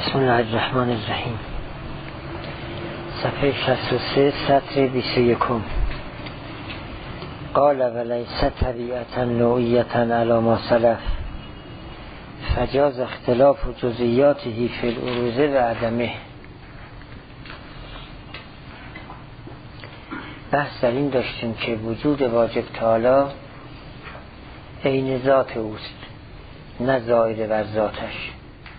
بسم الله الرحمن الرحیم. صفحه 63 سطر 21. قال ولیس طبیعتا نوعیتا علی ما سلف فجاز اختلاف جزئیاته فی العروض و عدمه. بحث در این داشتیم که وجود واجب تعالی عین ذات اوست، نه زائد بر ذاتش.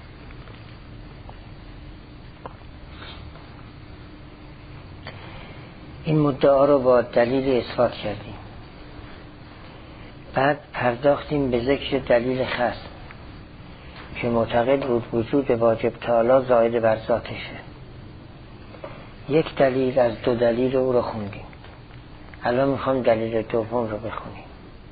این مدعا رو با دلیل اثبات کردیم. بعد پرداختیم به ذکر دلیل خاص که معتقد بود وجود واجب تعالی زائد بر ذاتشه. یک دلیل از دو دلیل او رو خوندیم. الان میخوام دلیل دوم رو بخونیم.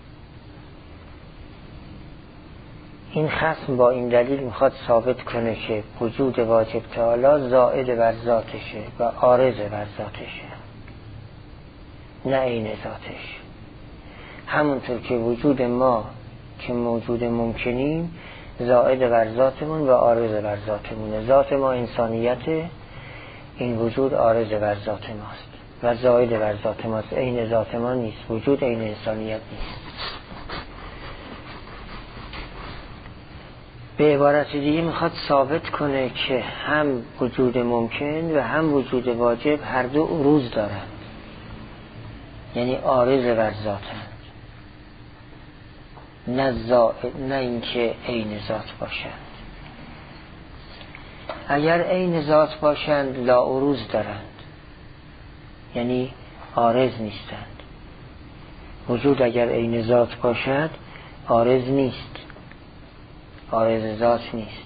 این خصم با این دلیل میخواد ثابت کنه که وجود واجب تعالی زائد بر ذاتشه و عارض بر ذاتشه، نه عین ذاتش. همونطور که وجود ما که موجود ممکنیم زائد بر ذاتمون و عارض بر ذاتمونه. ذات ما انسانیته، این وجود عارض بر ذات ماست و زائد بر ذات ماست، عین ذات ما نیست. وجود عین انسانیت نیست. به عبارت دیگه میخواد ثابت کنه که هم وجود ممکن و هم وجود واجب هر دو عروض دارند، یعنی عارض بر ذاتند، نه اینکه عین ذات باشند. اگر عین ذات باشند لا عروض دارند، یعنی عارض نیستند. وجود اگر عین ذات باشد عارض نیست، عارض ذات نیست.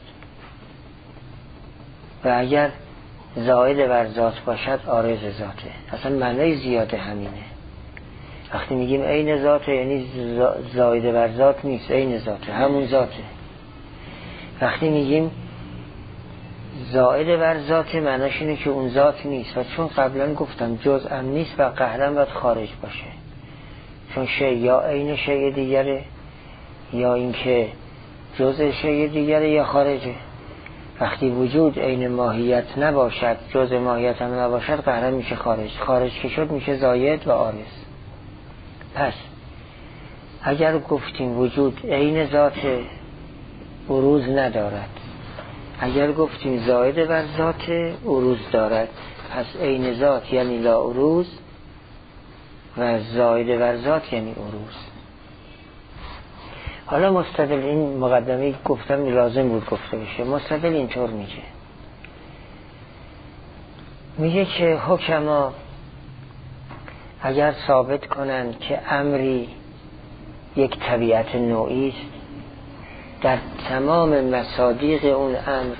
و اگر زائد بر ذات باشد عارض ذاته. اصلا معنی زیاده همینه. وقتی میگیم عین ذاته یعنی زائد بر ذات نیست، عین ذاته، همون ذاته. وقتی میگیم زائد بر ذاته معناش اینه که اون ذات نیست. و چون قبلا گفتم جزء هم نیست و قهرا باید خارج باشه، چون شیء یا عین شیء دیگره یا اینکه جزء شیء دیگره یا خارجه. وقتی وجود عین ماهیت نباشد، جزء ماهیت هم نباشد، قهرا میشه خارج. خارج که شد میشه زائد و عارض. پس اگر گفتیم وجود عین ذات عروض ندارد، اگر گفتیم زائد بر ذات عروض دارد، پس عین ذات یعنی لا عروض و زائد بر ذات یعنی عروض. حالا مستدل این مقدمه گفتم لازم بود گفته بشه. مستدل اینطور میگه که حکما اگر ثابت کنند که امری یک طبیعت نوعی است، در تمام مصادیق اون امر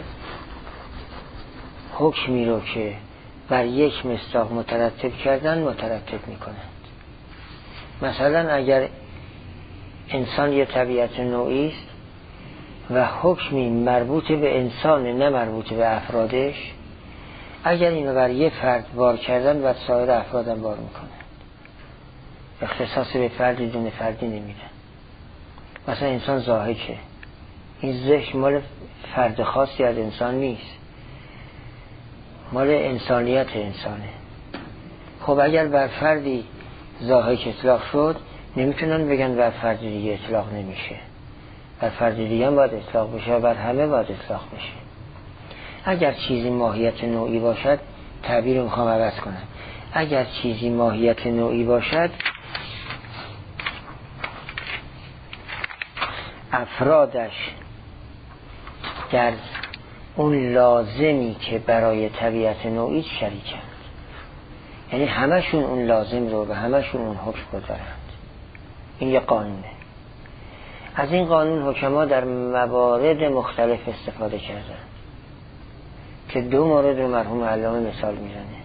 حکمی رو که بر یک مصداق مترتب کردن مترتب میکنند. مثلا اگر انسان یک طبیعت نوعی است و حکمی مربوط به انسان نه مربوط به افرادش، اگر اینو بر یک فرد بار کردن و سایر افرادم بار میکنند. اختصاص به فردی دون فردی نمیدن. مثلا انسان ضاحکه، این ضحک مال فرد خاصی از انسان نیست، مال انسانیت انسانه. خب اگر بر فردی ضاحک اطلاق شد، نمیتونن بگن بر فرد دیگه اطلاق نمیشه. بر فرد دیگه هم باید اطلاق بشه، بر همه باید اطلاق بشه. اگر چیزی ماهیت نوعی باشد، تعبیر میخوام عوض کنم، اگر چیزی ماهیت نوعی باشد، افرادش در اون لازمی که برای طبیعت نوعی شریکند، یعنی همشون اون لازم رو و همشون اون حکم رو دارند. این یه قانونه. از این قانون حکما در موارد مختلف استفاده کردن که دو مورد رو مرحوم علامه مثال میزنه.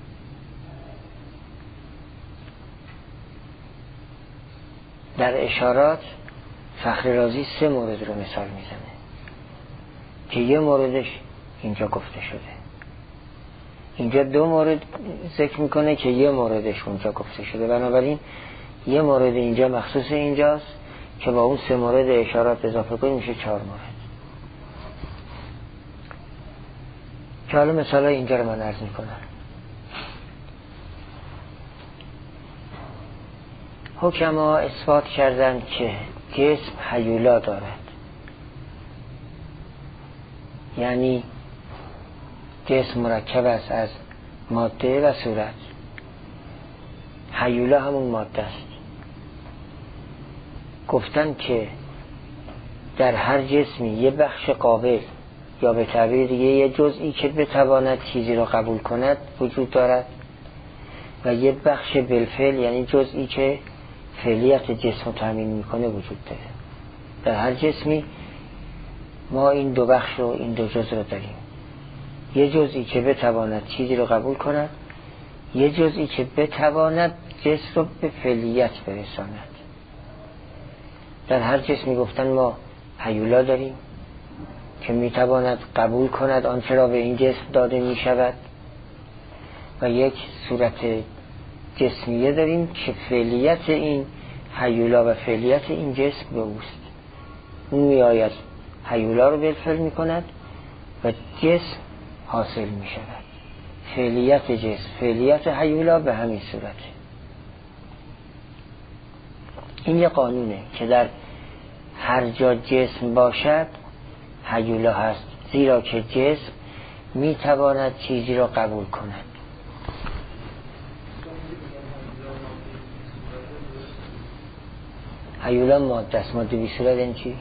در اشارات فخر رازی 3 مورد رو مثال میزنه که یه موردش اینجا گفته شده. اینجا 2 مورد ذکر میکنه که یه موردش اونجا گفته شده. بنابراین یه مورد اینجا مخصوص اینجاست که با اون 3 مورد اشارات اضافه کنیم میشه 4 مورد. که حالا مثلا اینجا رو من عرض میکنم. حکما اثبات کردند که جسم هیولا دارد، یعنی جسم مرکب است از ماده و صورت. هیولا همون ماده است. گفتن که در هر جسمی یه بخش قابل یا به تعبیر دیگه یه جزئی که بتواند چیزی رو قبول کند وجود دارد و یه بخش بالفعل، یعنی جزئی که فعلیت جسم رو تامین میکنه وجود داره. در هر جسمی ما این دو بخش رو، این دو جزء رو داریم. یه جزئی که بتواند چیزی رو قبول کند، یه جزئی که بتواند جسم رو به فعلیت برساند. در هر جسمی گفتن ما هیولا داریم که میتواند قبول کند آنچه را به این جسم داده میشود و یک صورت جسمیه داریم که فعلیت این هیولا و فعلیت این جسم به اوست. اون میآید هیولا رو بالفعل میکند و جسم حاصل میشود. فعلیت جسم، فعلیت هیولا به همین صورت. این یه قانونه که در هر جا جسم باشد هیولا هست، زیرا که جسم میتواند چیزی را قبول کند. هیولا ماده است. ماده بی صورت این چی؟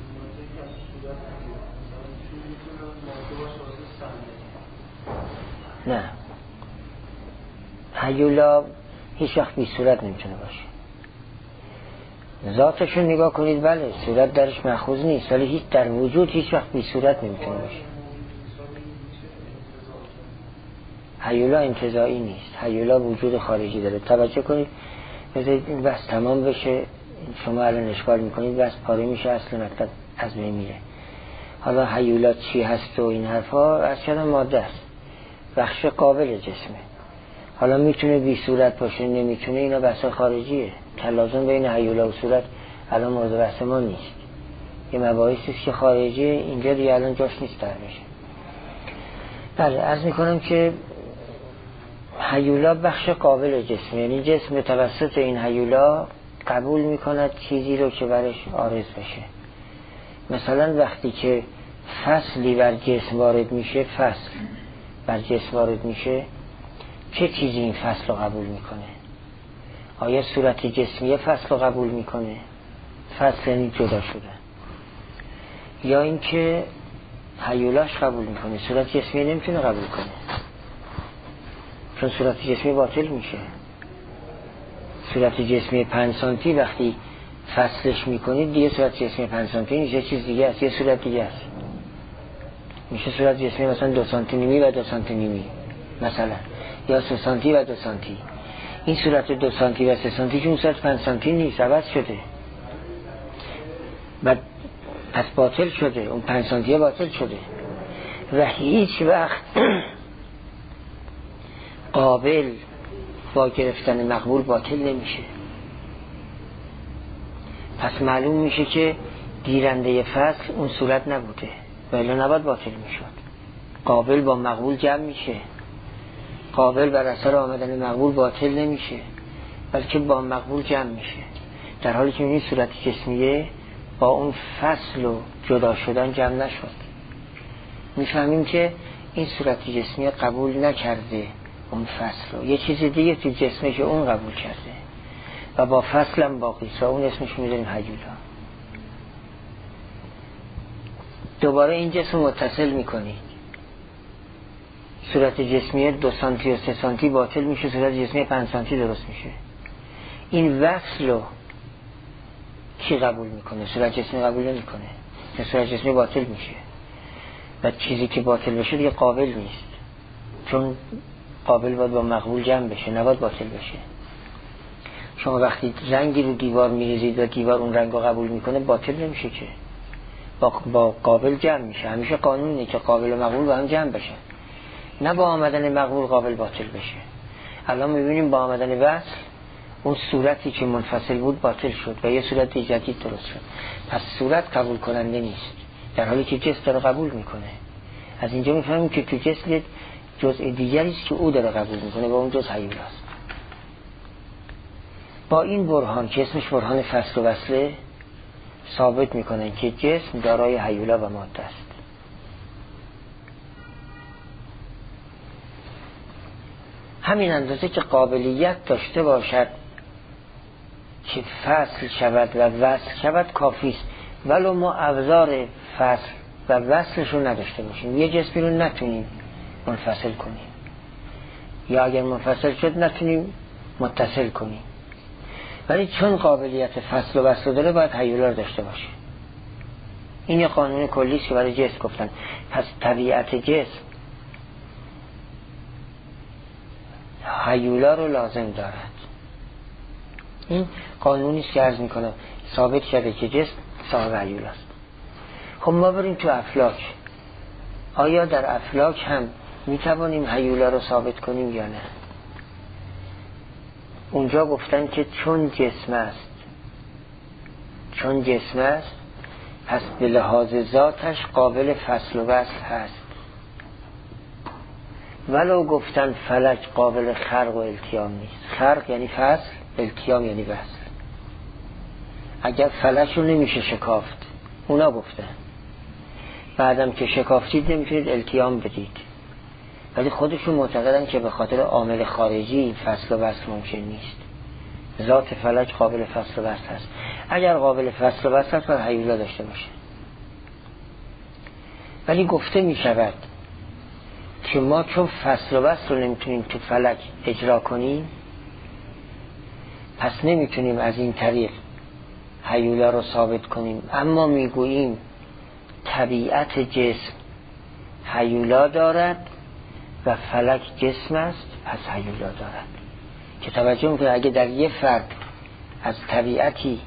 نه، هیولا هیچ وقت بی صورت نمیتونه باشه. ذاتشون نگاه کنید، بله صورت درش مأخوذ نیست، ولی هیچ در وجود هیچ وقت بی صورت نمیتونه باشه. هیولا انتزاعی نیست، هیولا وجود خارجی داره. توجه کنید، بذارید این بحث تمام بشه. شما الان اشکال میکنید، بحث پاره میشه، اصل مطلب از بین میره. حالا هیولا چی هست و این حرفا، از چه ماده است، بخش قابل جسمه. حالا میتونه بی صورت باشه، نمیتونه، اینا بحث خارجیه. تلازم بین هیولا و صورت الان مورد بحث ما نیست. یه مباحثی است که خارجیه، اینجا دیگه الان جاش نیست در بشه. بله، عرض میکنم که هیولا بخش قابل جسم، یعنی جسم به توسط این هیولا قبول میکند چیزی رو که برش عارض بشه. مثلا وقتی که فصلی بر جسم وارد میشه، فصل بر جسم وارد میشه، چه چیزی این فصل رو قبول میکنه؟ آیا صورت جسمی فصل رو قبول میکنه؟ فصل یعنی جدا شده. یا اینکه هیولاش قبول میکنه، صورت جسمی نمیتونه قبول کنه، چون صورت جسمی باطل میشه. صورت جسمی 5 سانتی وقتی فصلش میکنید دیگه صورت جسمی 5 سانتی نیست، یه چیز دیگه است، یه صورت دیگه است. میشه صورت جسمی مثلا 2 سانتی نیمی و 2 سانتی نیمی مثلا، یا 3 سانتی و 2 سانتی. این صورت 2 سانتی و 3 سانتی که اون صورت 5 سانتی نیست، عوض شده. بعد پس باطل شده، اون 5 سانتی باطل شده و هیچ وقت قابل با گرفتن مقبول باطل نمیشه. پس معلوم میشه که گیرنده فصل اون صورت نبوده، ولی نباید باطل میشد. قابل با مقبول جمع میشه، قابل بر اثر آمدن مقبول باطل نمیشه، بلکه با مقبول جمع میشه. در حالی که این صورت جسمیه با اون فصل و جدا شدن جمع نشد. میفهمیم که این صورت جسمی قبول نکرده اون فصل رو، یه چیز دیگه تو جسمه که اون قبول کرده و با فصلم باقی است، اون اسمش میذاریم هیولا. دوباره این جسم متصل میکنید، صورت جسمی 2 سانتی و 3 سانتی باطل میشه، صورت جسمی 5 سانتی درست میشه. این وصل رو کی قبول میکنه؟ صورت جسمی قبول نمیکنه، صورت جسمی باطل میشه و چیزی که باطل بشه دیگه قابل نیست، چون قابل باید با مقبول جمع بشه، نباید باطل بشه. شما وقتی رنگی رو دیوار میریزید و دیوار اون رنگ رو قبول میکنه، باطل نمیشه که، با قابل جمع میشه. همیشه قانون اینه که قابل و مقبول با هم جمع بشه، نه با آمدن مقبول قابل باطل بشه. الان میبینیم با آمدن وصل اون صورتی که منفصل بود باطل شد و یه صورت جدید درست شد. پس صورت قبول کننده نیست، در حالی که جسم داره قبول میکنه. از اینجا میفهمیم که تو جسم جزء دیگری است که او داره قبول میکنه و اون جزء هیولاست. با این برهان که اسمش برهان فصل و وصله ثابت میکنه که جسم دارای هیولا و ماده است. همین اندازه که قابلیت داشته باشد که فصل شود و وصل شود کافی است، ولو ما ابزار فصل و وصلش رو نداشته باشیم. یه جسمی رو نتونیم منفصل کنیم، یا اگر منفصل شد نتونیم متصل کنیم، ولی چون قابلیت فصل و وصل داره باید هیولا رو داشته باشه. این یه قانون کلی است که برای جسم گفتن. پس طبیعت جسم هیولا رو لازم دارد. این قانونی است که عرض میکنم ثابت شده که جسم صاحب هیولاست. خب ما بریم تو افلاک. آیا در افلاک هم میتوانیم هیولا رو ثابت کنیم یا نه؟ اونجا گفتن که چون جسم است پس به لحاظ ذاتش قابل فصل و وصل هست. ولو گفتن فلک قابل خرق و التیام نیست. خرق یعنی فصل، التیام یعنی وصل. اگر فلک رو نمیشه شکافت، اونا گفتن بعدم که شکافتید نمیتونید التیام بدید، ولی خودشون معتقدن که به خاطر عامل خارجی این فصل و وصل ممکن نیست. ذات فلک قابل فصل و وصل هست. اگر قابل فصل و وصل هست باید هیولا داشته باشه. ولی گفته می شود که ما چون فصل و وصل رو نمیتونیم تو فلک اجرا کنیم، پس نمیتونیم از این طریق هیولا رو ثابت کنیم. اما میگوییم طبیعت جسم هیولا دارد و فلک جسم است، پس هیولا دارد. که توجه میکنه اگه در یه فرد از طبیعتی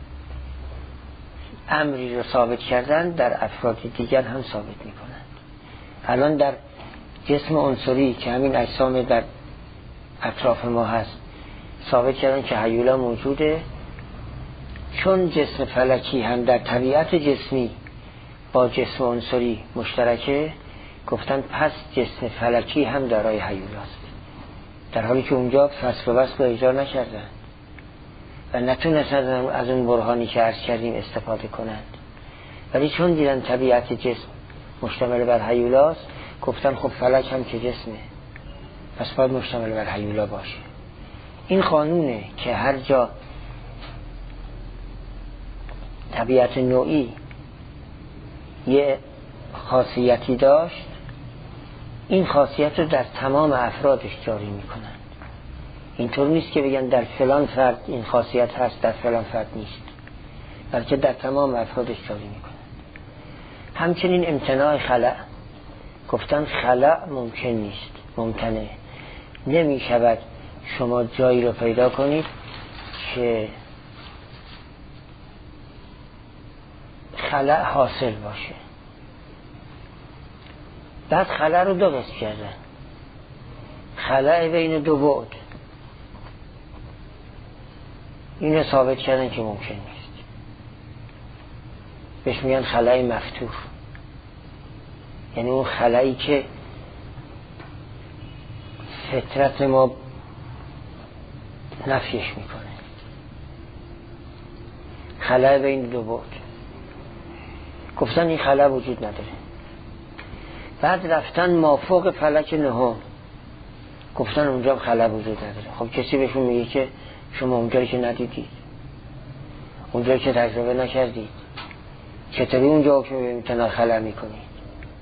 امری رو ثابت کردن، در افراد دیگر هم ثابت میکنن. الان در جسم عنصری که همین اجسام در اطراف ما هست ثابت کردن که هیولا موجوده. چون جسم فلکی هم در طبیعت جسمی با جسم عنصری مشترکه، گفتن پس جسم فلکی هم دارای هیولاست، در حالی که اونجا فصل و وصل اجرا نکردن و نتونستن از اون برهانی که عرض کردیم استفاده کنند. ولی چون دیدن طبیعت جسم مشتمل بر هیولاست، گفتن خب فلک هم که جسمه، پس باید مشتمل بر هیولا باشه. این قانونه که هر جا طبیعت نوعی یه خاصیتی داشت، این خاصیت رو در تمام افرادش جاری میکنن. اینطور نیست که بگن در فلان فرد این خاصیت هست در فلان فرد نیست، بلکه در تمام افرادش جاری میکنن. همچنین امتناع خلأ، گفتن خلأ ممکن نیست، ممتنع. نمی شود شما جایی رو پیدا کنید که خلأ حاصل باشه. بعد خلأ رو دو قسم کردن. خلأ بین دو بعد، اینو ثابت کردن که ممکن نیست. بهش میگن خلأ مفتوح، یعنی اون خلایی که فطرت ما نفیش میکنه. خلأ بین دو بعد، گفتن این خلأ وجود نداره. بعد رفتن مافوق فلک نهم، گفتن اونجا خلأ وجود نداره. خب کسی بهشون میگه که شما اونجایی که ندیدید، اونجایی که تجربه نکردید، چطوری اونجا که امتناع خلأ میکنید؟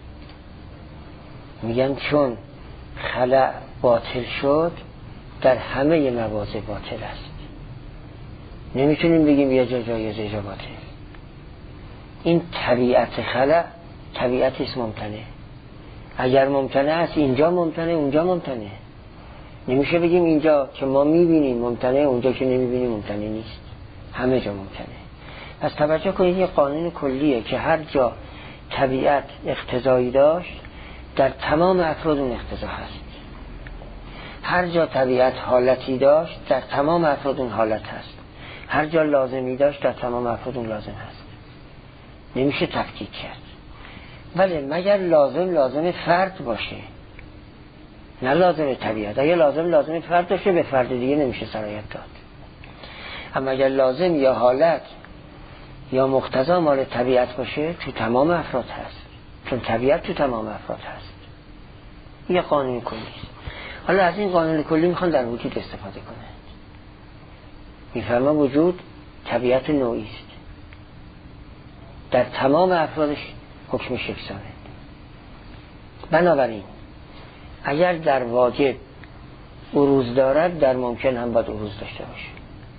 میگن چون خلأ باطل شد در همه مواضع باطل است. نمیتونیم بگیم یه جا جایز یه جا باطل. این طبیعت خلأ طبیعتی است ممتنع. اگر ممتنع است اینجا ممتنع، اونجا ممتنع. نمیشه بگیم اینجا که ما میبینیم ممتنع، اونجا که نمیبینیم ممتنع نیست. همه جا ممتنع. پس توجه کنید یه قانون کلیه که هر جا طبیعت اقتضایی داشت در تمام افراد اون اقتضا هست. هر جا طبیعت حالتی داشت در تمام افراد اون حالت هست. هر جا لازمی داشت در تمام افراد اون لازم هست. نمیشه تفکیک کرد. ولی مگر لازم فرد باشه، نه لازم طبیعت. اگر لازم فرد باشه به فرد دیگه نمیشه سرایت داد. اما اگر لازم یا حالت یا مقتضا مال طبیعت باشه تو تمام افراد هست، چون طبیعت تو تمام افراد هست. یه قانون کلی است. حالا از این قانون کلی میخوان در وجود استفاده کنه. میفرما وجود طبیعت نوعی است، در تمام افرادش حکمش یکسانه. بنابراین اگر در واجب عروض دارد در ممکن هم باید عروض داشته باشه.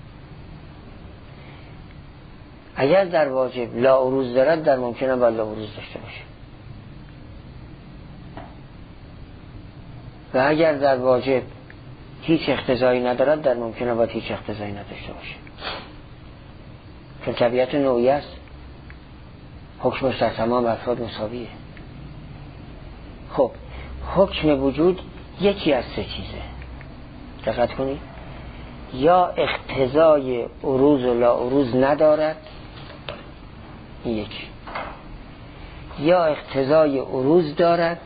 اگر در واجب لا عروض دارد در ممکن هم باید لا عروض داشته باشه. و اگر در واجب هیچ اقتضایی ندارد در ممکن هم باید هیچ اقتضایی نداشته باشه، چون طبیعت نوعی است، حکمش در تمام افراد مساویه. خب حکم وجود یکی از سه چیزه، دقت کنید. یا اقتضای عروض و لا عروض ندارد، یک، یا اقتضای عروض دارد،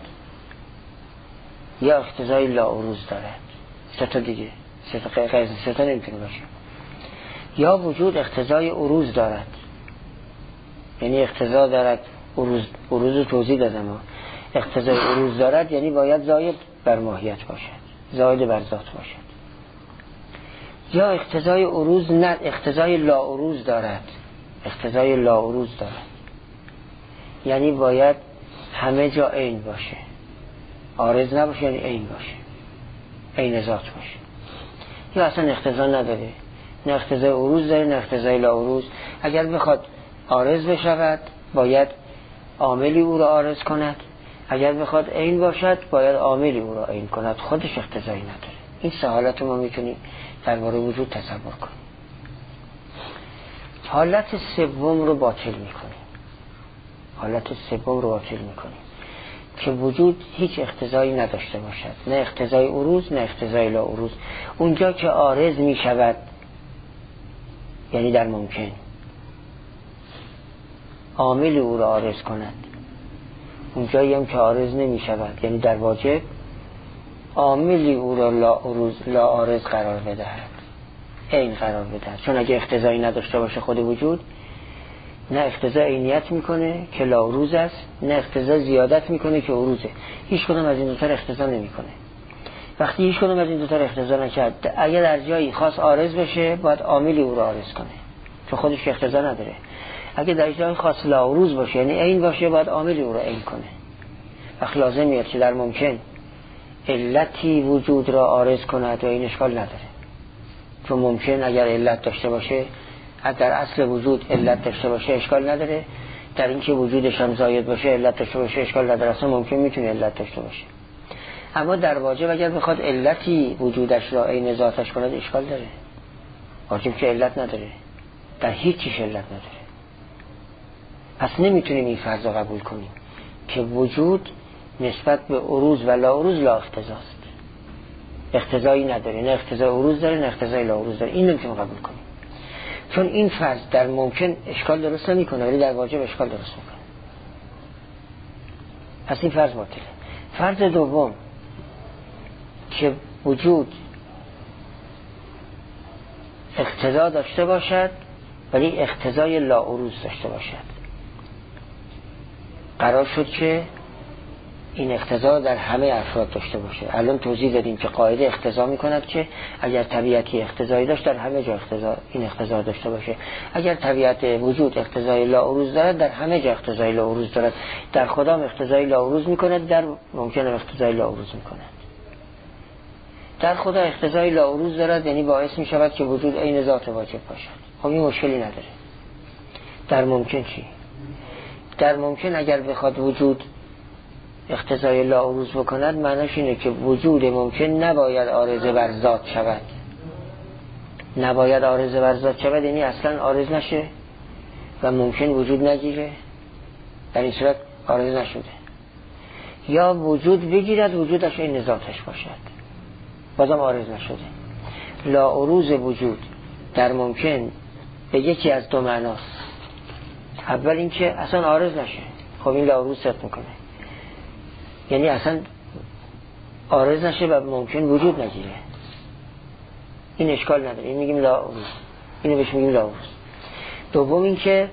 یا اقتضای لا عروض دارد. سه تا دیگه، سه تا نمیتونه باشه. یا وجود اقتضای عروض دارد، یعنی اقتضا دارد، عروض توضیح دادم. اقتضای عروض دارد یعنی باید زاید بر ماهیت باشد، زاید بر ذات باشد. یا اقتضای عروض نه، اقتضای لا عروض دارد. اقتضای لا عروض دارد یعنی باید همه جا عین باشه، عارض نباشه، یعنی عین باشه، عین ذات باشه. یا اصلا اقتضا نداره، نه اقتضای عروض داره نه اقتضای لا عروض. اگر بخواد عارض بشود باید عاملی او را عارض کند، اگر بخواد عین باشد باید عاملی او را عین کند، خودش اقتضایی نداره. این سه حالت ما میتونیم درباره وجود تصور کنیم. حالت سوم رو باطل میکنیم. حالت سوم رو باطل میکنیم که وجود هیچ اقتضایی نداشته باشد، نه اقتضای عروض نه اقتضای لا عروض. اونجا که عارض میشود یعنی در ممکن عامل او را عارض کند، اونجایی هم که عارض نمیشود یعنی در واجب عاملی او را لا عارض قرار بدهد، عین قرار بدهد. چون اگه اقتضایی نداشته باشه خود وجود، نه اقتضا عینیت میکنه که لا عروض است، نه اقتضا زیادت میکنه که عروضه. هیچ کدوم از این دو تا اقتضا نمیکنه. وقتی هیچ کدوم از این دو تا اقتضا نکرد، اگه در جایی خاص عارض بشه باید عاملی او را عارض کنه، چون خودش اقتضا نداره. اگه در جای خاص لا عروض باشه یعنی عین باشه باید عاملی او را عین کنه. وقت لازم میاد که در ممکن علتی وجود را عارض کند و این اشکال نداره، چون ممکن اگر علت داشته باشه، در اصل وجود علت داشته باشه اشکال نداره، در اینکه وجودش هم زاید باشه علت داشته باشه اشکال نداره. اصلا ممکن میتونه علت داشته باشه. اما در واجب اگر بخواد علتی وجودش را عین ذاتش کند اشکال داره. واجب که علت نداره، در هیچ چیز علت نداره. پس نمیتونیم این فرض را قبول کنیم که وجود نسبت به عروض و لا عروض لا اقتضاست، اقتضایی نداره، نه اقتضای عروض داره نه اقتضای لا عروض داره. این نمیتونیم قبول کنیم، چون این فرض در ممکن اشکال درست نمیکنه ولی در واجب اشکال درست میکنه. پس این فرض باطله. فرض دوم که وجود اقتضا داشته باشد ولی اقتضای لا عروض داشته باشد. قرار شد که این اقتضا در همه افراد داشته باشه. الان توضیح دادیم که قاعده اقتضا میکند که اگر طبیعتی اقتضایی داشت در همه جا این اقتضا داشته باشه. اگر طبیعت وجود اقتضای لا عروض دارد در همه جا اقتضای لا عروض دارد. در خدا اقتضای لا عروض میکند، در ممکن اقتضای لا عروض میکند. در خدا اقتضای لا عروض دارد یعنی باعث میشود که وجود عین ذات واجب باشد. خب این مشکلی نداره. در ممکن چی؟ در ممکن اگر بخواد وجود اقتضای لا عروض بکند معناش اینه که وجود ممکن نباید عارض بر ذات شود. نباید عارض بر ذات شود یعنی اصلا عارض نشه و ممکن وجود نگیره، در این صورت عارض نشده. یا وجود بگیرد وجودش این ذاتش باشد بازم عارض نشده. لا عروض وجود در ممکن به یکی از دو معناست. اول اینکه اصلا عارض نشه، خب این لاعروض صدق میکنه، یعنی اصلا عارض نشه و ممکن وجود نگیره، این اشکال نداره، این میگیم لاعروض، اینو بهش میگیم لاعروض. دوم این که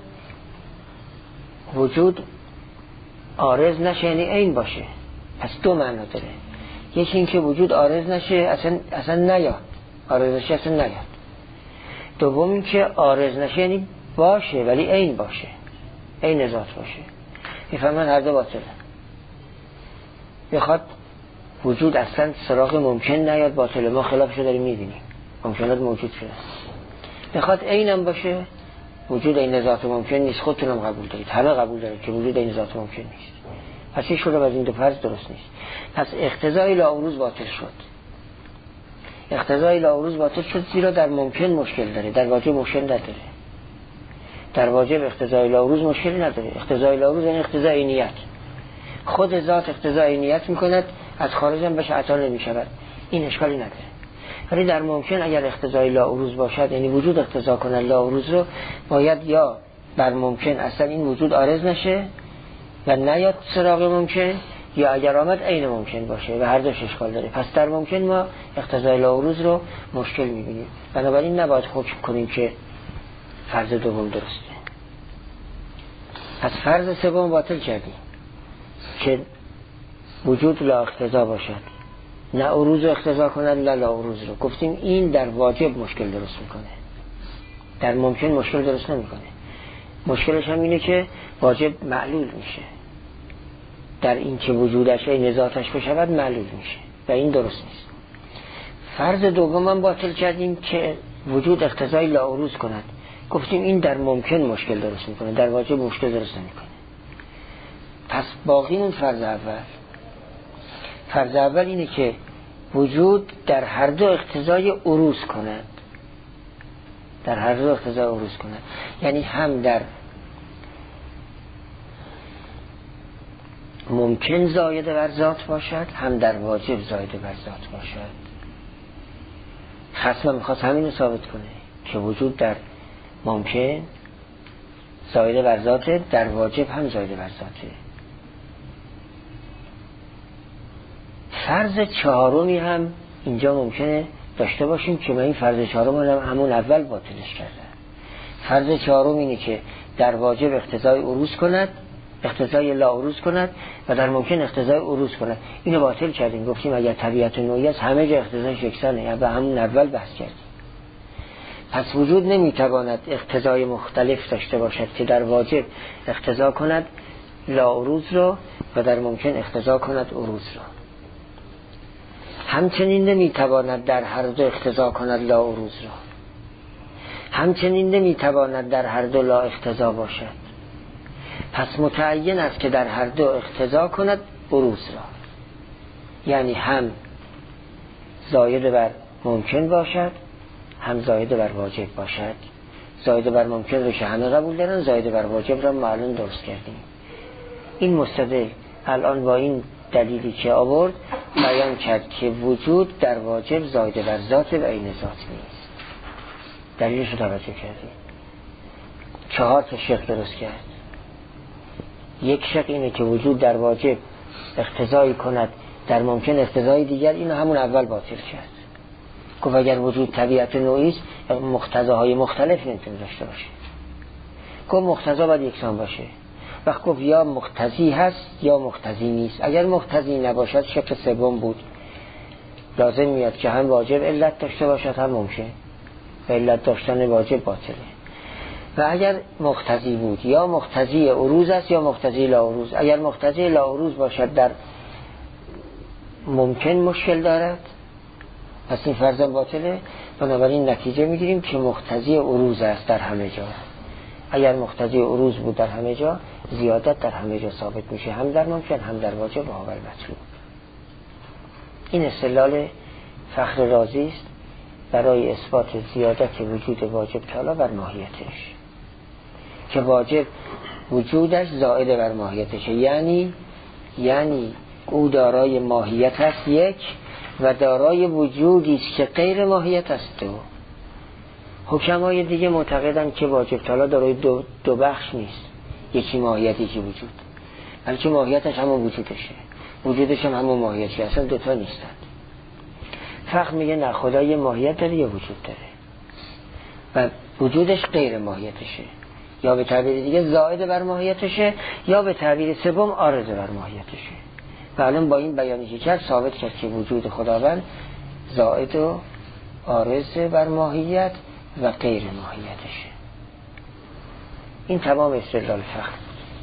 وجود عارض نشه یعنی عین باشه، پس دو معنا داره. یکی این که وجود عارض نشه اصلا نیاد، عارض نشه اصلا نیاد. دوم این که عارض نشه یعنی باشه ولی عین باشه، عین ذات باشه. میفهمن هر دو باطله. میخواد وجود اصلا سراغ ممکن نیاد، باطله، ما خلافشو داریم میبینیم، ممکنات موجود شده. میخواد عینم باشه، وجود عین ذات ممکن نیست، خودتونم قبول دارید، همه قبول دارید که وجود عین ذات ممکن نیست. پس این شده از این دو فرض درست نیست. پس اقتضای لاعروض باطل شد. اقتضای لاعروض باطل شد زیرا در ممکن مشکل داره، در واجب مشکل نداره. در واجب اقتضای لاعروض مشکلی نداره. اقتضای لاعروض یعنی اقتضای عینیت، خود ذات اقتضای عینیت میکند، از خارج هم بهش عطا نمیشود، این اشکالی نداره. ولی در ممکن اگر اقتضای لاعروض باشد، یعنی وجود اقتضا کنه لاعروض رو، باید یا بر ممکن اصلا این وجود عارض نشه و نیاد سراغ ممکن، یا اگر آمد عین ممکن باشه و هر دوش اشکال داره. پس در ممکن ما اقتضای لاعروض رو مشکل میبینیم، بنابراین نباید حکم کنیم که فرض دوم درسته. پس فرض سوم باطل کردیم که وجود لا اقتضا باشد، نه عروض اقتضا کند نه لاعروض رو. گفتیم این در واجب مشکل درست میکنه، در ممکن مشکل درست نمیکنه. مشکلش هم اینه که واجب معلول میشه، در این که وجودش عین ذاتش بشود معلول میشه و این درست نیست. فرض دوم هم باطل کردیم که وجود اقتضای لاعروض کند. گفتیم این در ممکن مشکل درست میکنه، در واجب مشکل درست نمیکنه. پس باقی اون فرض اول. فرض اول اینه که وجود در هر دو اقتضای عروض کند، در هر دو اقتضای عروض کند، یعنی هم در ممکن زاید بر ذات باشد، هم در واجب زاید بر ذات باشد. خصم میخواد همین رو ثابت کنه که وجود در ممکن زاید بر ذات، در واجب هم زاید بر ذاته. فرض چهارمی هم اینجا ممکنه داشته باشیم که من این فرض چهارم هم همون اول باطلش کردم. فرض چهارم اینه که در واجب اقتضای عروض کند، اقتضای لا عروض کند و در ممکن اقتضای عروض کند. اینو باطل کردیم، گفتیم اگر طبیعت نوعی است همه جا اقتضایش یکسانه، یا به همون اول بحث کردیم. پس وجود نمیتواند اقتضای مختلف داشته باشد که در واجب اقتضا کند لا عروض رو و در ممکن اقتضا کند عروض رو. همچنین نمیتواند در هر دو اقتضا کند لا عروض را، همچنین نمیتواند در هر دو لا اقتضا باشد. پس متعین است که در هر دو اقتضا کند عروض را، یعنی هم زاید بر ممکن باشد هم زاید بر واجب باشد. زاید بر ممکن رو که همه قبول دارن، زاید بر واجب را معلوم درست کردیم. این مستدل الان با این دلیلی که آورد بیان کرد که وجود در واجب زاید بر ذات و عین ذات نیست. دلیلش رو توجه کردیم. 4 تا شق درست کرد. یک شق اینه که وجود در واجب اقتضایی کند، در ممکن اقتضای دیگر، اینو همون اول باطل کرد. گفت اگر وجود طبیعت نوعی است مقتضاهای مختلف نمیتونه داشته باشه. گفت مقتضا باید یکسان باشه. وقت گفت یا مقتضی هست یا مقتضی نیست. اگر مقتضی نباشد شق سوم بود، لازم میاد که هم واجب علت داشته باشد هم ممکن، و علت داشتن واجب باطله. و اگر مقتضی بود یا مقتضی عروض است یا مقتضی لا عروض. اگر مقتضی لا عروض باشد در ممکن مشکل دارد، پس این فرض باطله. بنابراین نتیجه میگیریم که مقتضی عروض است در همه جا. اگر مقتضی عروض بود در همه جا، زیادت در همه جا ثابت میشه، هم در ممکن هم در واجب و اول مطلوب. این استدلال فخر رازی است برای اثبات زیادت وجود واجب تعالی بر ماهیتش، که واجب وجودش زائد بر ماهیتش، یعنی او دارای ماهیت است یک و دارای وجودی است که غیر ماهیت است دو. حکمای دیگه معتقدن که واجب تعالی دارای دو بخش نیست، یکی ماهیت یکی وجود. بلکه ماهیتش همون وجودشه، وجودش هم همون ماهیتشه، اصلا دوتا نیستند. فقه میگه نه، خدا یه ماهیت داره یه وجود داره و وجودش غیر ماهیتشه، یا به تعبیر دیگه زائد بر ماهیتشه، یا به تعبیر سوم عارض بر ماهیتشه. و الان با این بیانی که کرد ثابت کرد که وجود خداوند زائد و عارض بر ماهیت و غیر ماهیتشه. این تمام استدلال فقه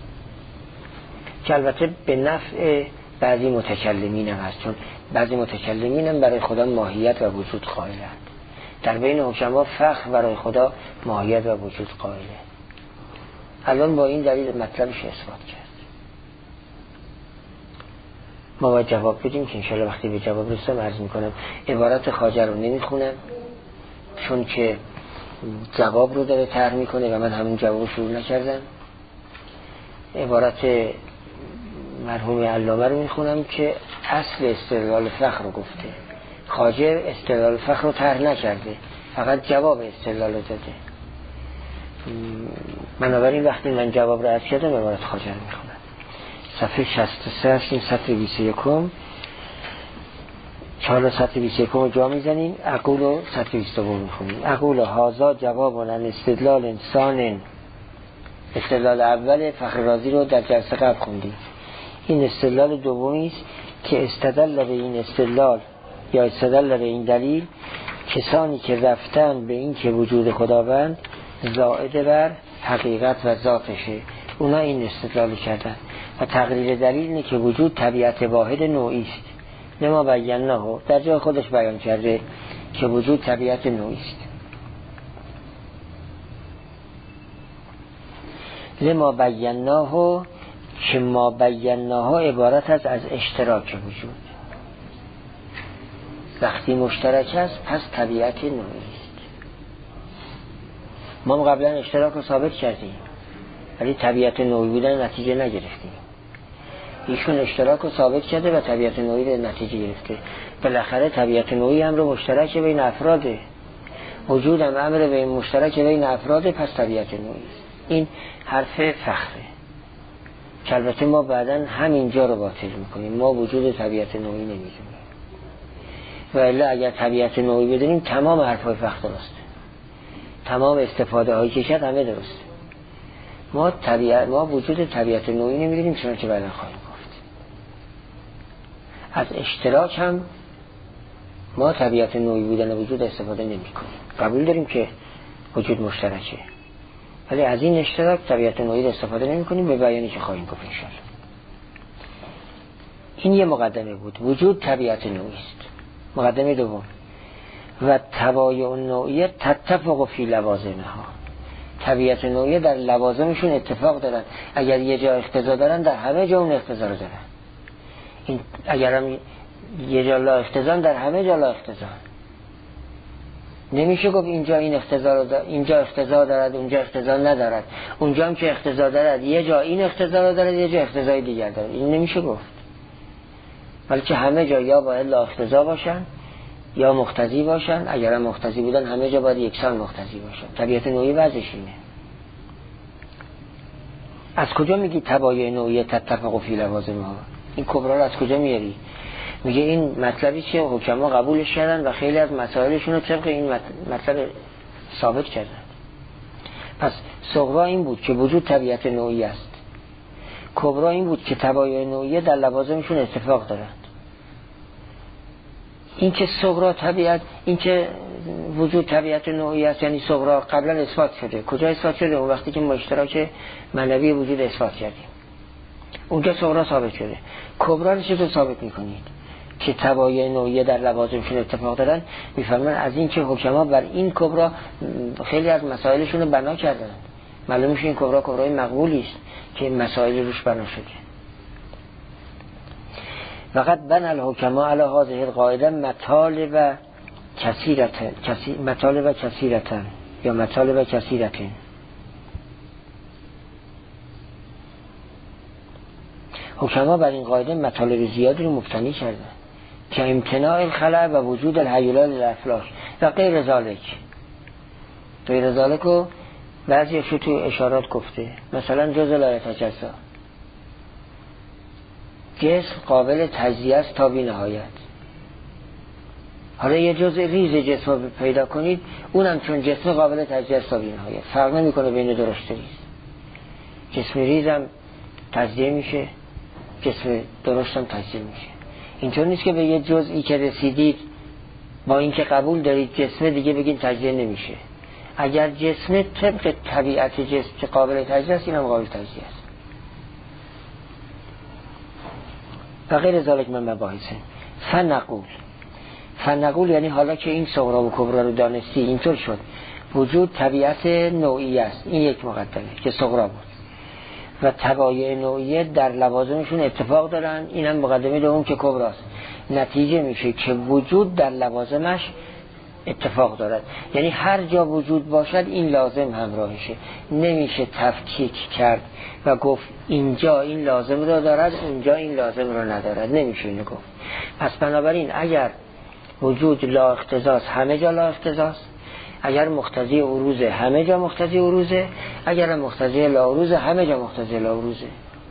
که البته به نفع بعضی متکلمین هم هست، چون بعضی متکلمین هم برای خدا ماهیت و وجود قائلند. در بین حکما فقه برای خدا ماهیت و وجود قائله. الان با این دلیل مطلبش اثبات کرد. ما باید جواب بدیم که انشاءالله وقتی به جواب رسیدم عرض میکنم. عبارت خواجه رو نمیخونم چون که جواب رو داره طرح میکنه و من همون جواب شروع نکردم. عبارت مرحوم علامه رو میخونم که اصل استدلال فقه رو گفته. خواجه استدلال فقه رو طرح نکرده، فقط جواب استدلال رو داده. بنابراین وقتی من جواب رو عرض کردم عبارت خواجه رو میخونم. صفحه 63 هستیم، سطر 21. چهار سطر 21 رو جا میزنیم. اقول و سطر 22 میخونیم. اقول هازا جواب عن استدلال انسان. استدلال اول فخر رازی رو در جلسه قبل خوندیم. این استدلال دومی است که استدل به این استدلال یا استدل به این دلیل کسانی که رفتن به این که وجود خداوند زائد بر حقیقت و ذاتشه، اونا این استدلال کردن و تقریر دلیل اینه که وجود طبیعت واحد نوعی است. لما بیناه، در جای خودش بیان کرده که وجود طبیعت نوعی است. لما بیناه، که ما بیناه عبارت از اشتراک وجود. وقتی مشترک است پس طبیعت نوعی است. ما قبلا اشتراک رو ثابت کردیم ولی طبیعت نوعی بودن نتیجه نگرفتیم. ایشون اشتراک رو ثابت کرده و طبیعت نوعی به نتیجه گرفته. بالاخره طبیعت نوعی هم رو مشترک بین افراده، وجود هم امر بین مشترک بین افراده، پس طبیعت نوعی است. این حرف فخره که البته ما بعداً همینجا رو باطل میکنیم. ما وجود طبیعت نوعی نمیدونیم و الا اگر طبیعت نوعی بدونیم تمام حرفای فخر درسته، تمام استفاده هایی که کرد همه درسته. ما وجود طبیعت نوعی نمیدونیم، چون که بعداً خواهیم گفت. از اشتراک هم ما طبیعت نوعی بودن وجود استفاده نمی کنیم. قبول داریم که وجود مشترکه ولی از این اشتراک طبیعت نوعی استفاده نمی کنیم، به بیانی که خواهیم گفت انشاءالله. این یه مقدمه بود. وجود طبیعت نوعی است. مقدمه دوم و تبایع نوعیه تتفق فی لوازمها. طبیعت نوعیه در لوازمشون اتفاق دارن. اگر یه جا اقتضا دارن در همه جا اون اقتضا رو دارن. این اگر هم یه جا لا اقتضا در همه جا لا اقتضا. نمیشه گفت اینجا این اقتضا رو اینجا اقتضا دارد اونجا اقتضا ندارد. اونجا هم که اقتضا دارد یه جا این اقتضا رو دارد یه جا اقتضای دیگر دارد. این نمیشه گفت. بلکه همه جا یا باید لا اقتضا باشن یا مقتضی باشن. اگر هم مقتضی بودن همه جا باید یکسان مقتضی باشن. طبیعت نوعی وضعش اینه. از کجا میگی تبایع نوعیه تتفق فی لوازمها؟ این کبرا رو از کجا میاری؟ میگه این مطلبی که حکما قبولش کردن و خیلی از مسائلشون رو طبق این مطلب ثابت کردن. پس صغرا این بود که وجود طبیعت نوعی است، کبرا این بود که تبایع نوعیه در لوازمشون اتفاق دارند. این که صغرا طبیعت، این که وجود طبیعت نوعی است یعنی صغرا قبلا اثبات شده. کجا اثبات شده؟ اون وقتی که ما اشتراک معنوی وجود اثبات کردیم اونجا صغرا ثابت شده. کبرا رو چطور ثابت میکنید که تبایع نوعیه در لوازمشون اتفاق دارن؟ میفرمان از این که حکما بر این کبرا خیلی از مسائلشون رو بنا کردن. معلوم میشه این کبرا کبرای مقبولی است که مسائل روش بنا شده. وقت بن الحکما علی هذه القاعده مطالب کثیرتن یا مطالب کثیرتن. حکما بر این قاعده مطالب زیادی رو مبتنی کردن که امتناع الخلع و وجود الحیولات الافلاک و غیر ذالک. غیر ذالک رو بعضیش رو توی اشارات گفته، مثلا جز لا یتجزا. جسم قابل تجزیه است تا بی نهایت. حالا یه جزء ریز جسم رو پیدا کنید، اونم چون جسم قابل تجزیه است تا بی نهایت، فرق نمیکنه بین درشت و ریز. جسم ریزم تجزیه میشه، جسم درشتم تجزیه میشه. اینطور نیست که به یه جزئی که رسیدید با اینکه قبول دارید جسم دیگه بگین تجزیه نمیشه. اگر جسم طبق طبیعت جسم که قابل تجزیه است، اینم قابل تجزیه است. و غیر ذالک من مباحثه. فنقول یعنی حالا که این صغرا و کبرا رو دانستی، اینطور شد وجود طبیعت نوعی است. این یک مقدمه که صغرا بود و طبایع نوعیه در لوازمشون اتفاق دارن. اینم مقدمه دوم که کبراست. نتیجه میشه که وجود در لوازمش اتفاق دارد، یعنی هر جا وجود باشد این لازم همراهشه. نمیشه تفکیک کرد و گفت اینجا این لازم رو دارد اونجا این لازم رو ندارد، نمیشه اینو گفت. پس بنابراین اگر وجود لا اقتضاست همه جا لا اقتضاست، اگر مقتضی عروضه همه جا مقتضی عروضه، اگر مقتضی لا عروضه همه جا مقتضی لا عروضه.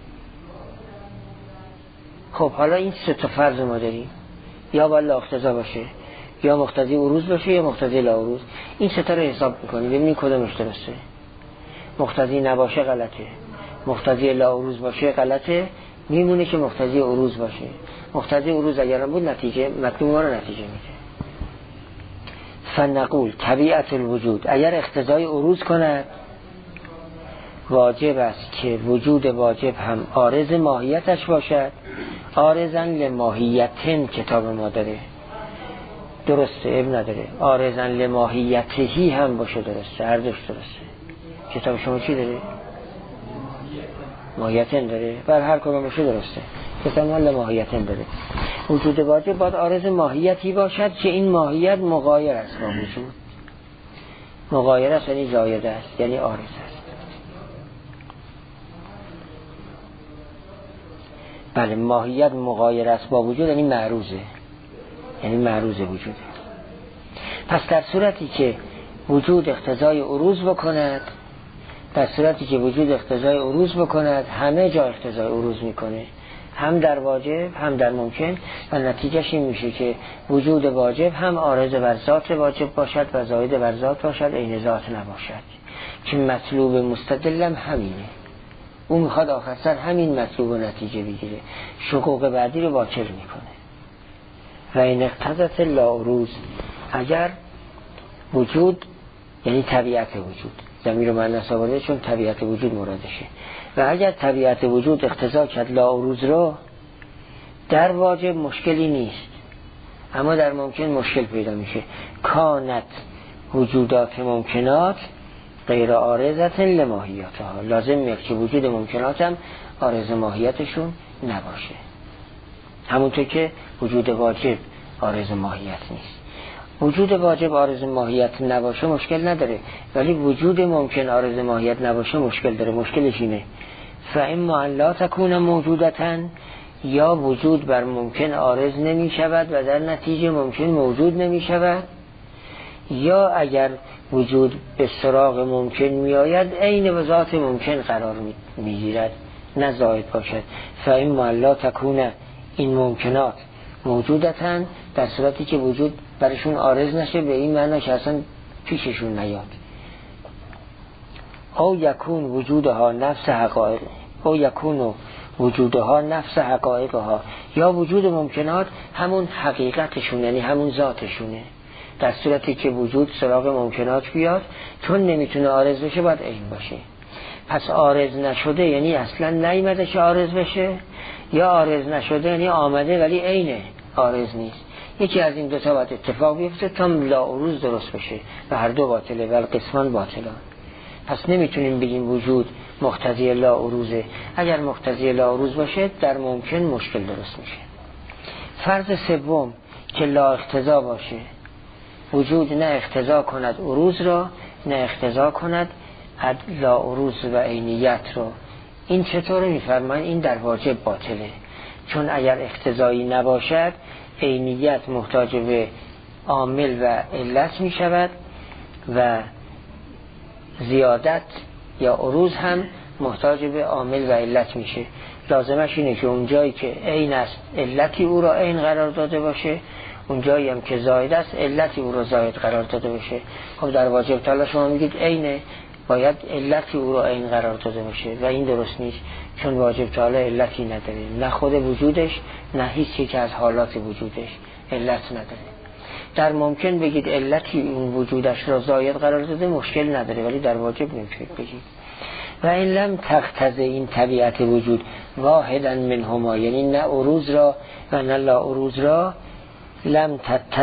خب حالا این سه تا فرض ما داریم، یا باید لا اقتضا باشه، یا مقتضی عروض باشه، یا مقتضی لا عروض. این سه تا رو حساب می‌کنیم ببینیم کدومش درسته. مقتضی نباشه غلطه، مقتضی لا عروض باشه غلطه، میمونه که مقتضی عروض باشه. مقتضی عروض اگر بود نتیجه مطلوب ما رو نتیجه میده. فنقول طبیعت الوجود اگر اقتضای عروض کند، واجب است که وجود واجب هم عارض ماهیتش باشد. عارضن لماهیتن کتاب ما داره، درسته، اب نداره. عارضن لماهیتهی هم باشه، درسته، هر دوش درسته. کتاب شما چی داره؟ ماهیتن داره، بر هر کدوم باشه درسته. کتاب ما لماهیتن داره. وجود واجب باید عارض ماهیتی باشد که این ماهیت مغایر است با وجود. مغایر است یعنی زایده است، یعنی عارض است. بله، ماهیت مغایر است با وجود یعنی معروضه، یعنی معروض وجوده. پس در صورتی که وجود اقتضای عروض بکند، در صورتی که وجود اقتضای عروض بکند، همه جا اقتضای عروض میکنه، هم در واجب هم در ممکن، و نتیجهش این میشه که وجود واجب هم عارض بر ذات واجب باشد و زائد بر ذات باشد، عین ذات نباشد. که مطلوب مستدلم همینه، اون میخواد آخر سر همین مطلوب و نتیجه بگیره، شقوق بعدی رو باطل میکنه. و این اقتضت لا عروض، اگر وجود یعنی طبیعت وجود، ضمیر مؤنث آورده چون طبیعت وجود مرادشه، و اگر طبیعت وجود اقتضا کرد لا عروض رو، در واجب مشکلی نیست، اما در ممکن مشکل پیدا میشه. کانت وجودات ممکنات غیر عارضت لماهیاتها، لازم میاد که وجود ممکنات هم عارض ماهیتشون نباشه، همونطور که وجود واجب عارض ماهیت نیست. وجود واجب عارض ماهیت نباشه مشکل نداره، ولی وجود ممکن عارض ماهیت نباشه مشکل داره. مشکلش اینه فاما ان لا تکون موجودتا، یا وجود بر ممکن عارض نمی شود و در نتیجه ممکن موجود نمی شود، یا اگر وجود به سراغ ممکن می آید عین به ذات ممکن قرار می گیرد، نه زائد باشد. فاما ان لا تکون این ممکنات موجودتن، در صورتی که وجود برشون عارض نشه، به این معنی که اصلا پیششون نیاد. او یکون وجودها نفس حقایق، او یکون وجودها نفس حقایقها، یا وجود ممکنات همون حقیقتشون یعنی همون ذاتشونه، در صورتی که وجود سراغ ممکنات بیاد، چون نمیتونه عارض بشه باید عین باشه. پس عارض نشده یعنی اصلا نیامده که عارض بشه، یا عارض نشده یعنی آمده ولی عین عارض نیست. یکی از این دو تا باید اتفاق بیفته تا لا عروض درست بشه و هر دو باطله و القسمان باطلان. پس نمیتونیم بگیم وجود مقتضی لا عروضه. اگر مقتضی لا عروض باشه در ممکن مشکل درست میشه. فرض سوم که لا اقتضا باشه، وجود نه اقتضا کند عروض را، نه اقتضا کند لا عروض و عینیت را. این چطوره میفرماین؟ این در واجب باطله، چون اگر اقتضایی نباشد عینیت محتاج به عامل و علت می شود و زیادت یا عروض هم محتاج به عامل و علت میشه. لازمش اینه که اون جایی که عین است علتی او را عین قرار داده باشه، اون جایی هم که زائد است علتی او را زائد قرار داده باشه. خب در واجب تعالی شما میگید عینه، باید علتی او را عین قرار داده باشه و این درست نیست، چون واجب تعالی علتی نداره، نه خود وجودش نه هیچ یک از حالات وجودش علت نداره. در ممکن بگید علتی اون وجودش را زائد قرار داده مشکل نداره، ولی در واجب نمیتونید بگید. و این لم تقتضی این طبیعت وجود واحدا منهما، یعنی نه عروض را و نه لا عروض را، لم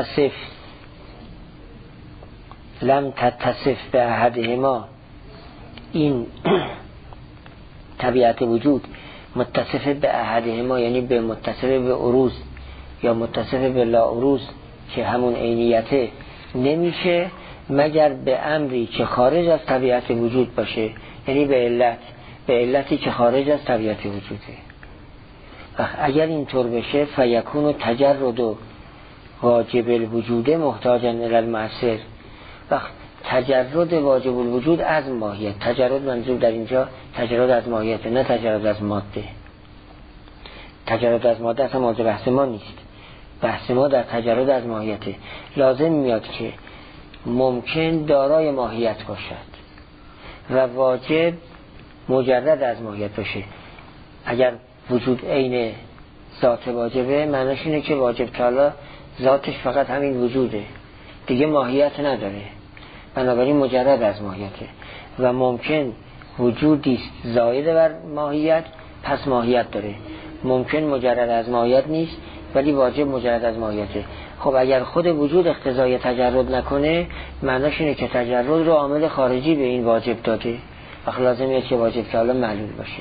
تتصف به احدهما، این طبیعت وجود متصف به احدهما یعنی به متصف به عروض یا متصف به لا عروض که همون عینیته نمیشه مگر به امری که خارج از طبیعت وجود باشه، یعنی به علتی که خارج از طبیعت وجوده. و اگر اینطور بشه فیکون تجرد و واجب الوجود محتاجا الی المؤثر، و تجرد واجب الوجود از ماهیت، تجرد منظور در اینجا تجرد از ماهیت نه تجرد از ماده. تجرد از ماده اصلا موضوع بحث ما نیست، بحث ما در تجرد از ماهیته. لازم میاد که ممکن دارای ماهیت باشد و واجب مجرد از ماهیت باشه. اگر وجود عین ذات واجبه معناش اینه که واجب تعالی ذاتش فقط همین وجوده، دیگه ماهیت نداره، بنابراین مجرد از ماهیته. و ممکن وجودی زائد بر ماهیت پس ماهیت داره، ممکن مجرد از ماهیت نیست ولی واجب مجرد از ماهیته. خب اگر خود وجود اقتضای تجرد نکنه معناش اینه که تجرد رو عامل خارجی به این واجب داده، وقت لازمه که واجب تعالی معلول باشه.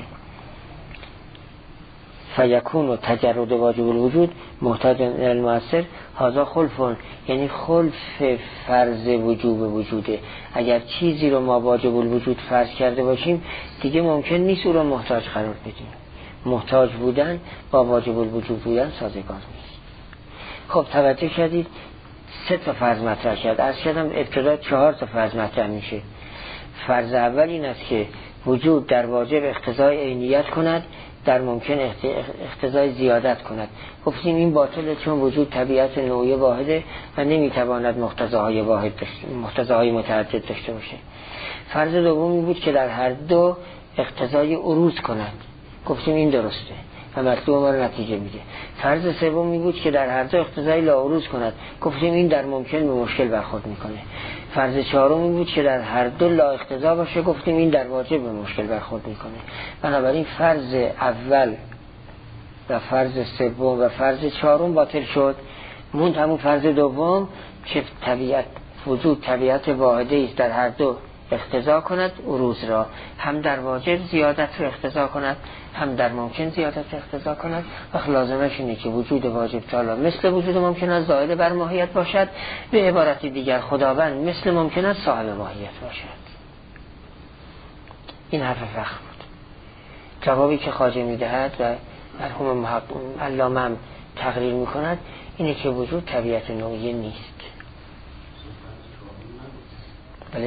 فیکون و تجرد واجب الوجود محتاجا الی المؤثر، هذا خلفون، یعنی خلف فرض وجوب وجوده. اگر چیزی رو ما واجب الوجود فرض کرده باشیم دیگه ممکن نیست او رو محتاج قرار بدیم. محتاج بودن با واجب الوجود بودن سازگار نیست. خب توجه کردید 3 تا فرض مطرح کرد، از کردم ابتدا 4 تا فرض مطرح میشه. فرض اول این است که وجود در واجب اقتضای عینیت کند، در ممکن اقتضای زیادت کند. گفتیم این باطله چون وجود طبیعت نوعی واحده و نمیتواند مقتضاهای متعدد داشته باشه. فرض دومی بود که در هر دو اقتضای عروض کند، گفتیم این درسته و مطلوب ما رو نتیجه میده. فرض سومی بود که در هر دو اقتضای لا عروض کند، گفتیم این در ممکن به مشکل برخورد میکنه. فرض چهارمی بود که در هر دو لا اقتضا باشه، گفتیم این در واجب به مشکل برخورد میکنه. بنابراین فرض اول و فرض سوم و فرض چهارم باطل شد، موند همون فرض دوم که وجود طبیعت واحده است در هر دو اقتضا کند عروض را، هم در واجب زیادت رو اقتضا کند هم در ممکن زیادت اقتضا کند. و لازمش اینه که وجود واجب تعالی مثل وجود ممکن است زائد بر ماهیت باشد، به عبارت دیگر خداوند مثل ممکن است صاحب ماهیت باشد. این حرف فخر بود. جوابی که خواجه میدهد و مرحوم علامه هم تقریر میکند اینه که وجود طبیعت نوعی نیست. بله؟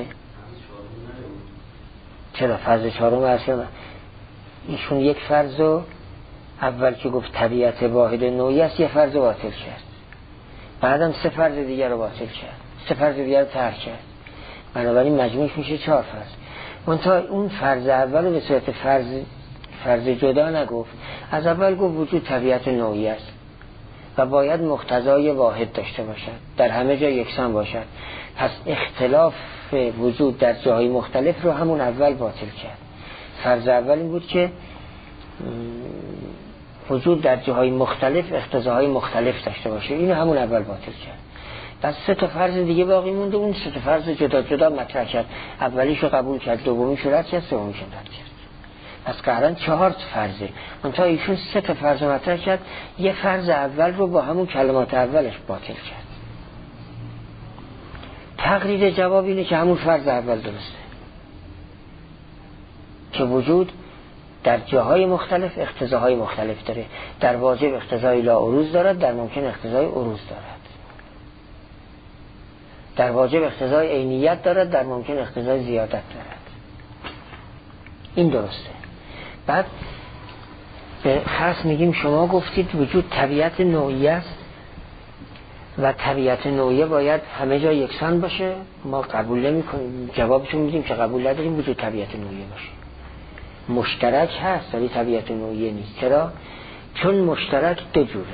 چرا فرض چهارم اصلا ایشون یک فرض رو اول که گفت طبیعت واحد نوعی است یه فرض رو باطل کرد، بعدم 3 فرض دیگر رو باطل کرد، 3 فرض دیگر رو ترک کرد، بنابراین مجموعش میشه 4 فرض. منتها اون فرض اول رو به صورت فرض جدا نگفت، از اول گفت وجود طبیعت نوعی است و باید مقتضای واحد داشته باشد، در همه جا یکسان باشد. پس اختلاف وجود در جاهای مختلف رو همون اول باطل کرد. فرض اول این بود که وجود در جاهای مختلف اقتضاهای مختلف داشته باشه، اینو همون اول باطل کرد. پس 3 تا فرض دیگه باقی مونده، اون 3 تا فرض جدا جدا مطرح کرد، اولیشو قبول کرد، دومیشو رد کرد، سومیشو رد کرد. پس قرارن 4 تا فرضه، منتها ایشون 3 تا فرض مطرح کرد، یه فرض اول رو با همون کلمات اولش باطل کرد. تقریر جواب اینه که همون فرض اول درسته که وجود در جاهای مختلف اقتضاهای مختلف داره، در واجب اقتضای لا عروض دارد، در ممکن اقتضای عروض دارد، در واجب اقتضای عینیت دارد، در ممکن اقتضای زیادت دارد. این درسته. بعد به خاص میگیم شما گفتید وجود طبیعت نوعی است و طبیعت نوعی باید همه جا یکسان باشه. ما قبول نمی‌کنیم، جوابشون میدیم که قبول نداریم وجود طبیعت نوعی باشه. مشترک هست ولی طبیعت نوعی نیست. چرا؟ چون مشترک دو جوره،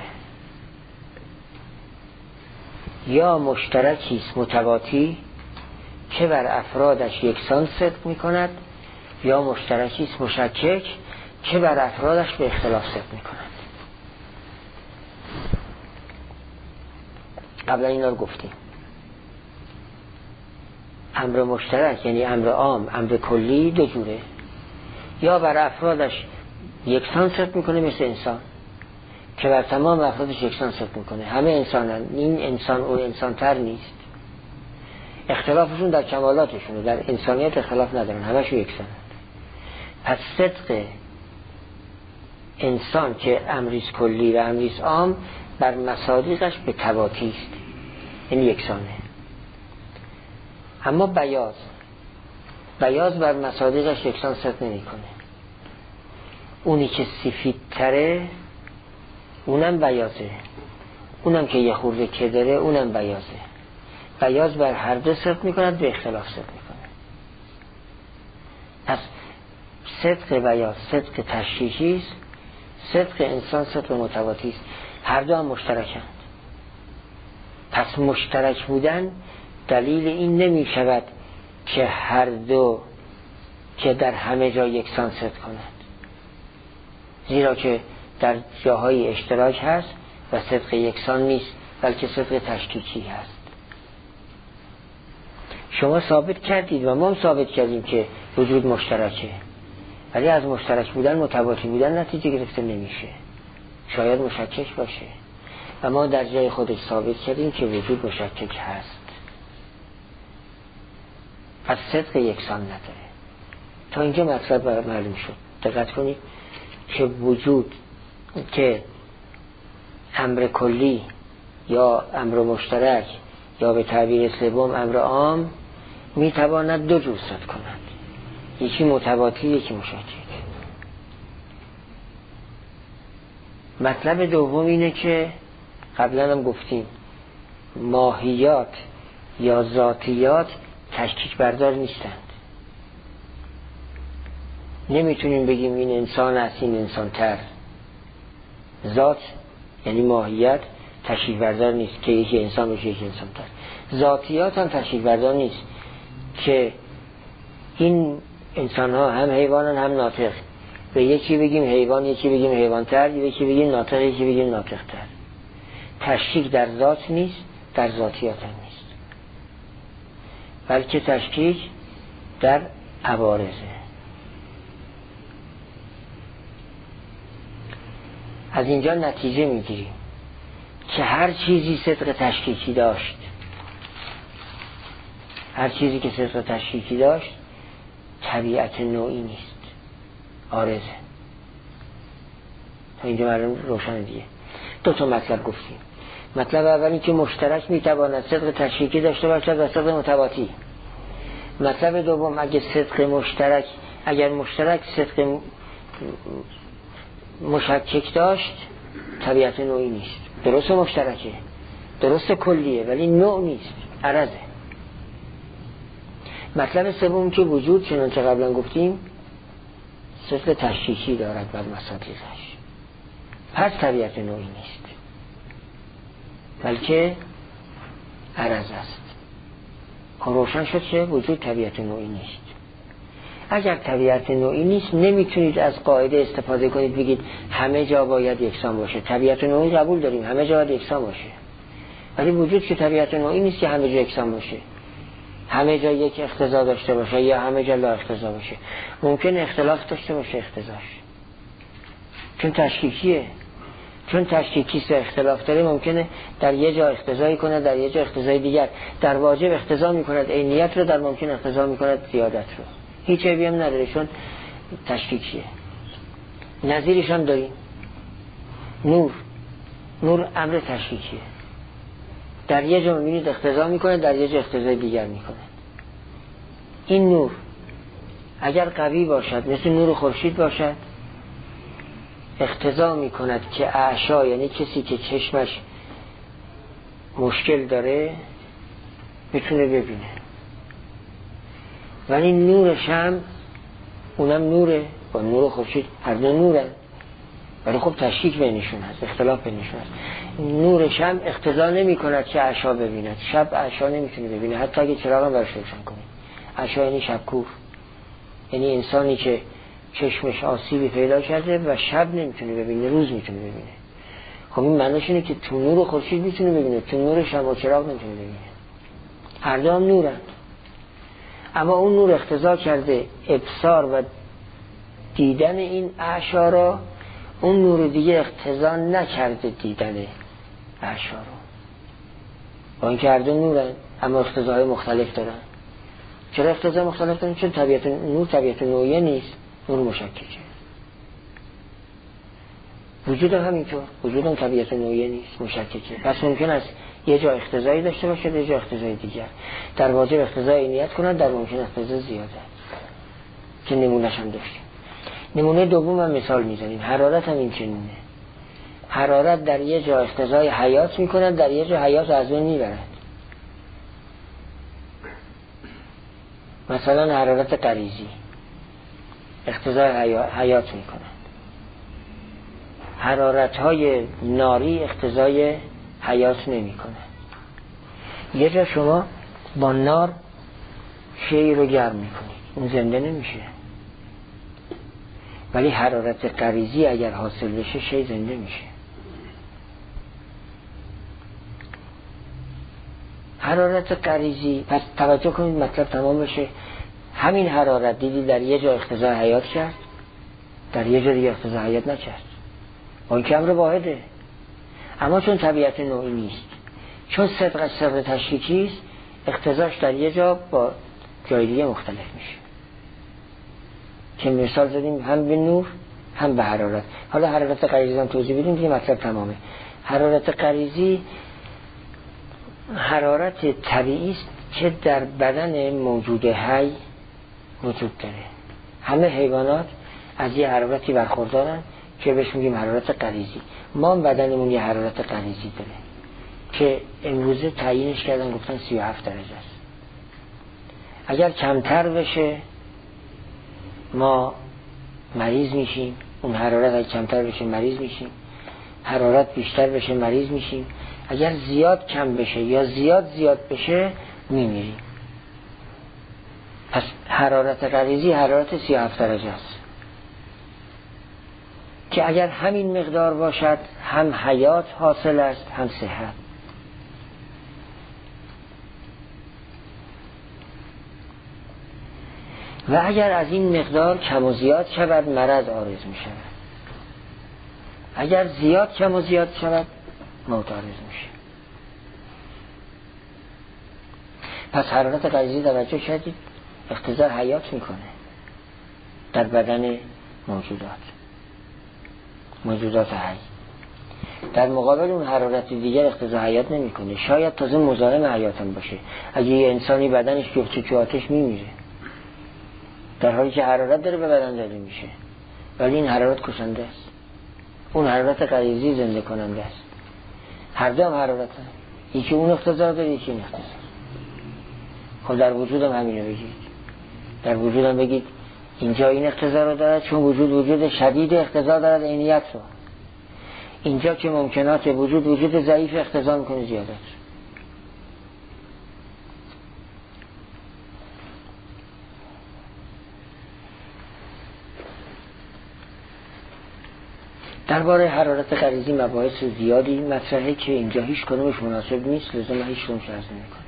یا مشترکی است متواتی که بر افرادش یکسان صدق میکند، یا مشترکی است مشکک که بر افرادش به اختلاف صدق میکند. قبلا اینا رو گفتیم. امر مشترک یعنی امر عام، امر کلی دو جوره، یا بر افرادش یکسان صدق میکنه مثل انسان که بر تمام افرادش یکسان صدق میکنه، همه انسانن، این انسان اون انسان تر نیست، اختلافشون در کمالاتشونه، در انسانیت اختلاف ندارن، همشون یکسانن. پس صدق انسان که امریز کلی و امریز عام بر مصادیقش به تواتی است، یعنی یکسانه. اما بیاض بر مصادیقش یکسان صدق نمی کنه. اونی که سفید تره اونم بیاضه، اونم که یه خورده کدره اونم بیاضه. بیاض بر هر دو صدق می کند، به اختلاف صدق می کنه. پس صدق بیاض صدق تشریحی است، صدق انسان صدق متواتی است، هر دو هم مشترکند. پس مشترک بودن دلیل این نمی شود که هر دو که در همه جا یکسان صدق کنند، زیرا که در جاهای اشتراک هست و صدق یکسان نیست بلکه صدق تشکیکی هست. شما ثابت کردید و ما هم ثابت کردیم که وجود مشترکه، ولی از مشترک بودن متواتی بودن نتیجه گرفته نمیشه، شاید مشکک باشه و ما در جای خودش ثابت کردیم که وجود مشکک هست. پس صدق یکسان نداره. تا اینجا مطلب معلوم شد. دقت کنید که وجود که امر کلی یا امر مشترک یا به تعبیر سوم امر عام میتواند دو جور صدق کند، یکی متواتی یکی مشکک. مطلب دوم اینه که قبلا هم گفتیم ماهیات یا ذاتیات تشکیک بردار نیستند. نمیتونیم بگیم این انسان است این انسان تر. ذات یعنی ماهیت تشکیک بردار نیست که یکی انسان باشه یکی انسان تر. ذاتیات هم تشکیک بردار نیست که این انسان ها هم حیوانن هم ناطق، به یکی بگیم حیوان یکی بگیم حیوان تر، یکی بگیم ناطق یکی بگیم ناطق تر. تشکیک در ذات نیست، در ذاتیات هم نیست، بلکه تشکیک در عوارضه. از اینجا نتیجه میگیریم که هر چیزی صدق تشکیکی داشت، هر چیزی که صدق تشکیکی داشت طبیعت نوعی نیست، عارضه. تا اینجا معلوم روشن دیگه. دو تا مطلب گفتیم. مطلب اولی که مشترک میتواند صدق تشکیکی داشته باشد و صدق متواتی. مطلب دوم اگر مشترک صدق مشکک داشت طبیعت نوعی نیست. درست مشترکه، درست کلیه، ولی نوع نیست، عرضه. مطلب سوم که وجود چنانچه قبلا گفتیم صدق تشکیکی دارد بر مصادیقش، پس طبیعت نوعی نیست بلکه عرض است. روشن شد که وجود طبیعت نوعی نیست. اگر طبیعت نوعی نیست نمیتونید از قاعده استفاده کنید بگید همه جا باید یکسان باشه. طبیعت نوعی قبول داریم، همه جا باید یکسان باشه، ولی وجود که طبیعت نوعی نیست که همه جا یکسان باشه، همه جا یک اقتضا داشته باشه یا همه جا لا اقتضا باشه. ممکن اختلاف داشته باشه اقتضاش، چون تشکیکیه، چون تشکیکی سه اختلاف داره ممکنه در یه جا اقتضایی کنه در یه جا اقتضای دیگر، در واجب اقتضا میکند عینیت رو، در ممکن اقتضا میکند زیادت رو. هیچ عیبی هم نداره چون تشکیکیه. نظیرش هم داریم، نور امر تشکیکیه، در یه جا میبینید اقتضا میکنه در یه جا اقتضای دیگر میکنه. این نور اگر قوی باشد مثل نور خورشید باشد اقتضا می کند که اعشا، یعنی کسی که چشمش مشکل داره، بتونه ببینه. ولی نور شمع اونم نوره، با نور خورشید هر دو نورن، ولی خب تشکیک بینشون هست، اختلاف بینشون هست. نور شمع اقتضا نمی کند که اعشا ببیند. شب اعشا نمیتونه ببینه، حتی اگه چراغ هم برش روشن کنه. اعشا یعنی شبکور، یعنی انسانی که چشمش آسیبی پیدا کرده و شب نمیتونه ببینه، روز میتونه ببینه. خب این معنیش اینه که تو نور خورشید میتونه ببینه، تو نور شمع و چراغ نمیتونه ببینه. هر دو هم نورن، اما اون نور اقتضا کرده ابصار و دیدن این اعشا را، اون نور دیگه اقتضا نکرده دیدن اعشا رو. با اینکه هر دو نورن اما اقتضاهای مختلف دارن. چرا اقتضا مختلف دارن؟ چون طبیعت نور طبیعت نوعیه نیست، نور مشککه. وجود همینطور، وجود هم طبیعت نوعیه نیست، مشککه. پس ممکن است یه جا اقتضایی داشته باشه، یه جا اقتضای دیگر. در واجب اقتضای نیت کنند، در ممکن اقتضا زیاده که نمونه‌ش هم داشتیم. نمونه دوم هم مثال میزنیم. حرارت هم این چنینه. حرارت در یه جا اقتضای حیات میکند، در یه جا حیات از بین میبرد. مثلا حرارت غریزی اقتضای حیات میکند، حرارت های ناری اقتضای حیات نمیکند. یه جا شما با نار شی رو گرم میکنید، اون زنده نمیشه، ولی حرارت غریزی اگر حاصل بشه شی زنده میشه. حرارت غریزی، پس توجه کنید مطلب تمام بشه. همین حرارت دیدی در یه جا اقتضای حیات کرد، در یه جا دیگه اقتضای حیات نکرد. اون که امر واحده، اما چون طبیعت نوعی نیست، چون صدق سر تشریکی است، اقتضاش در یه جا با جای دیگه مختلف میشه. که مثال زدیم هم به نور هم به حرارت. حالا حرارت غریزی هم توضیح بدیم که مطلب تمامه. حرارت غریزی حرارت طبیعی است که در بدن موجود حی وجود داره. همه حیوانات از یه حرارتی برخوردارن که بهش میگیم حرارت غریزی. ما بدنمون یه حرارت غریزی داره که امروزه تعیینش کردن، گفتن 37 درجه است. اگر کمتر بشه ما مریض میشیم، اون حرارت اگر کمتر بشه مریض میشیم، حرارت بیشتر بشه مریض میشیم، اگر زیاد کم بشه یا زیاد بشه میمیریم. پس حرارت غریزی حرارت 37 درجه است که اگر همین مقدار باشد هم حیات حاصل است هم صحت. و اگر از این مقدار کم و زیاد شود مرض عارض می شود. اگر زیاد کم و زیاد شود موت عارض می شود. پس حرارت غریزی توجه شدید اقتضای حیات میکنه در بدن موجودات حی. در مقابل اون حرارت دیگر اقتضای حیات نمیکنه. شاید تازه مزاحم حیات هم باشه. اگه یه انسانی بدنش جفت تو آتش میمیره در حالی که حرارت داره به بدن داده میشه، ولی این حرارت کشنده است. اون حرارت غریزی زنده کننده است. هر دو هم حرارت هم. یکی اون اقتضا داره یکی این اقتضا. خب در وجود هم همینو بگید. در وجود هم بگید اینجا این اقتضا رو دارد، چون وجود شدید اقتضا دارد عینیت رو. اینجا که ممکنات وجود ضعیف اقتضا میکنه زیادت. درباره حرارت غریزی مباحث زیادی مطرحه که اینجا هیچ کدومش مناسب نیست، لازم هیچ کدومش عرض نمی‌کنه.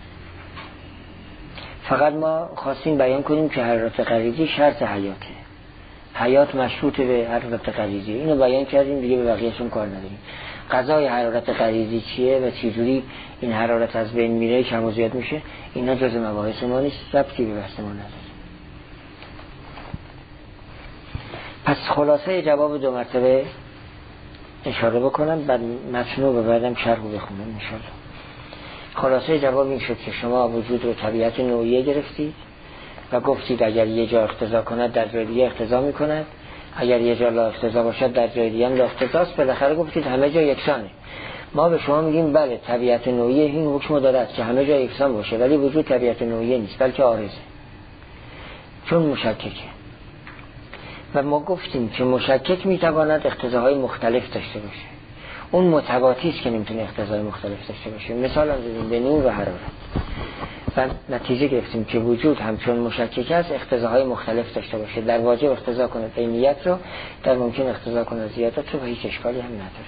فقط ما خواستیم بیان کنیم که حرارت غریزی شرط حیاته. حیات مشروط به حرارت غریزی. اینو بیان کردیم دیگه، به بقیه‌شون کار نداریم. قضای حرارت غریزی چیه و چجوری این حرارت از بین میره، کم و زیاد میشه، اینا جز مباحث ما نیست، ربطی به بحث ما نداره. پس خلاصه جواب دو مرتبه اشاره بکنم، بعد متنو و بعدم شرح رو بخونم انشاءالله. خلاصه جواب این شد که شما وجود رو طبیعت نوعیه گرفتید و گفتید اگر یه جا اقتضا کند در جای دیگه اقتضا میکند. اگر یه جا لا اقتضا باشد در جای دیگه هم لا اقتضاست. بالاخره گفتید همه جا یکسانه. ما به شما میگیم بله طبیعت نوعی این حکم دارد که همه جا یکسان باشه، ولی وجود طبیعت نوعی نیست بلکه عارضه، چون مشککه. و ما گفتیم که مشکک میتواند اقتضاهای مختلف داشته باشه، اون متواتی است که نمیتونه اقتضای مختلف داشته باشه. مثال هم زدیم به نور و حرارت و نتیجه گرفتیم که وجود همچون مشکک است اقتضاهای مختلف داشته باشه، در واجب اقتضا کنه عینیت رو، در ممکن اقتضا کنه زیادت رو، و هیچ اشکالی هم نداره.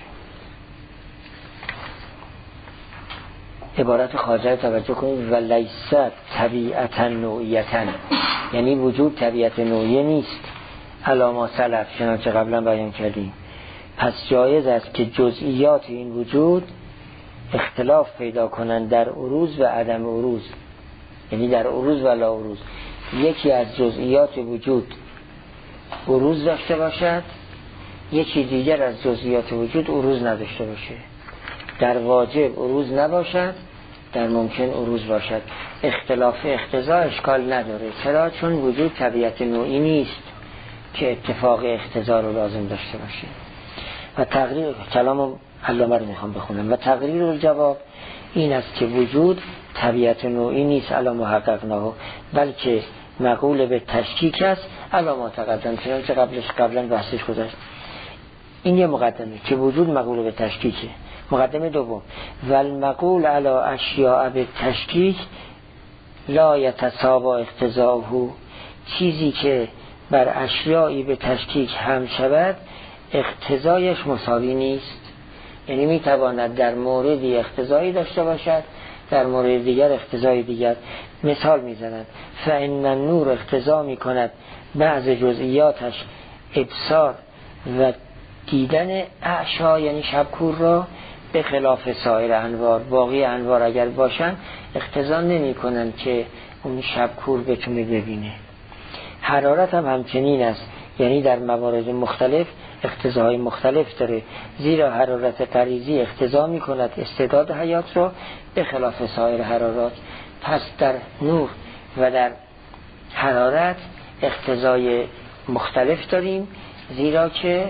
عبارت خارجه توجه کنید، و لیس طبیعتا نوعیتا، یعنی وجود طبیعت نوعی نیست علامه سلف چنانچه قبلا بیان کردیم. پس جایز است که جزئیات این وجود اختلاف پیدا کنند در عروض و عدم عروض، یعنی در عروض و لا عروض. یکی از جزئیات وجود عروض داشته باشد، یکی دیگر از جزئیات وجود عروض نداشته باشه. در واجب عروض نباشد، در ممکن عروض باشد. اختلاف اقتضا اشکال نداره. چرا؟ چون وجود طبیعت نوعی نیست که اتفاق اقتضا رو لازم داشته باشه. و تقریر کلام علامه رو میخوام بخونم. و تقریر الجواب این است که وجود طبیعت نوعی نیست علی محققناه، بلکه مقول به تشکیک است علی ما تقدم، چنانچه قبلا بحثش گذشت. این یه مقدمه که وجود مقول به تشکیکه. مقدمه دوم، والمقول علی اشیاء به تشکیک لا یتساوا اقتضاءه، چیزی که بر اشیایی به تشکیک هم شود اقتضایش مساوی نیست. یعنی میتواند در موردی اقتضایی داشته باشد، در مورد دیگر اقتضای دیگر. مثال میزنند فإن النور اقتضا میکند بعض جزئیاتش ابصار و دیدن اعشا، یعنی شبکور را، به خلاف سایر انوار. باقی انوار اگر باشن اقتضا نمی کنن که اون شبکور بتونه ببینه. حرارت هم همچنین است، یعنی در موارد مختلف اقتضاهای مختلف داره، زیرا حرارت غریزی اقتضا می کند استعداد حیات را به خلاف سایر حرارات. پس در نور و در حرارت اقتضای مختلف داریم، زیرا که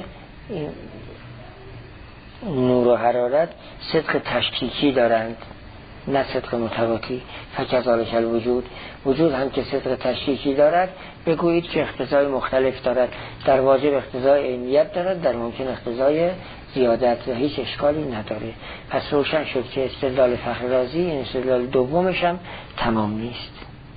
نور و حرارت صدق تشکیکی دارند نه صدق متواتی. فکذالک الوجود، وجود هم که صدق تشکیکی دارد بگویید که اقتضای مختلف دارد، در واجب اقتضای عینیت دارد، در ممکن اقتضای زیادت، و هیچ اشکالی نداره. پس روشن شد که استدلال فخر رازی این استدلال دومش هم تمام نیست.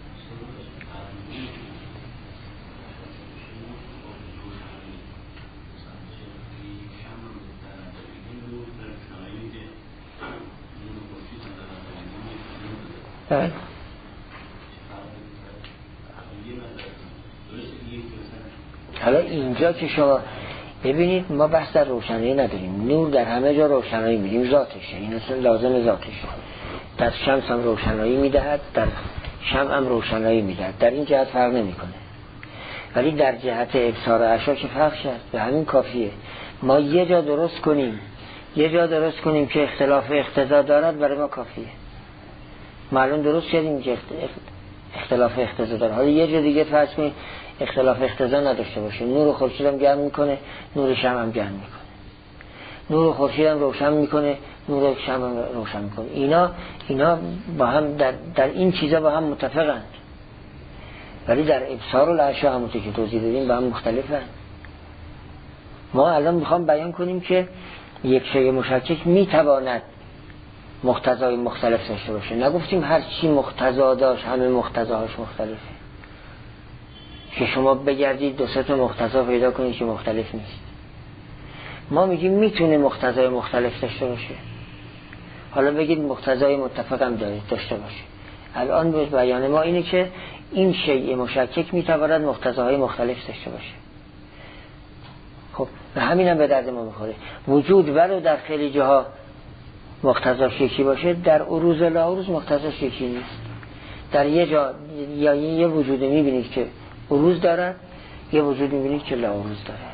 حالا اینجا که شما ببینید ما بحث در روشنایی نداریم. نور در همه جا روشنایی میدیم، ذاتشه، این اصلا لازم ذاتشه. در شمس هم روشنایی میدهد، در شمع هم روشنایی میدهد، در این جهت فرق نمیکنه. ولی در جهت ابصار اعشا که فرق شد، به همین کافیه. ما یه جا درست کنیم که اختلاف اقتضا دارد، برای ما کافیه. معلوم درست کردیم که اختلاف اقتضا داره. حالا یه جا دیگه فرض کنید اختلاف اقتضا نداشته باشه، نور خورشید هم گرم میکنه، نور شمع هم گرم میکنه، نور خورشید هم روشن میکنه، نور شمع هم روشن میکنه. اینا با هم در این چیزا با هم متفقند، ولی در ابصار الاشیا همونطور که توضیح دادیم با هم مختلفن. ما الان میخوام بیان کنیم که یک شیء مشکک میتواند مقتضای مختلف داشته باشه. نگفتیم هر چی مقتضا داشت همه مقتضاهاش مختلفه، که شما بگردید دو سه تا مقتضا پیدا کنید که مختلف نیست. ما میگیم میتونه مقتضای مختلف داشته باشه. حالا بگید مقتضای متفق هم داشته باشه. الان به بیان ما اینه که این شیء مشکک میتواند مقتضاهای مختلف داشته باشه. خب به همین هم به درد ما میخوره. وجود ولو در خیلی جاها مقتضاش یکی باشه، در عروض لا عروض مقتضاش یکی نیست. در یه جا یا یه وجود میبینید که عروض دارد، یه وجود میبینید که لا عروض دارد.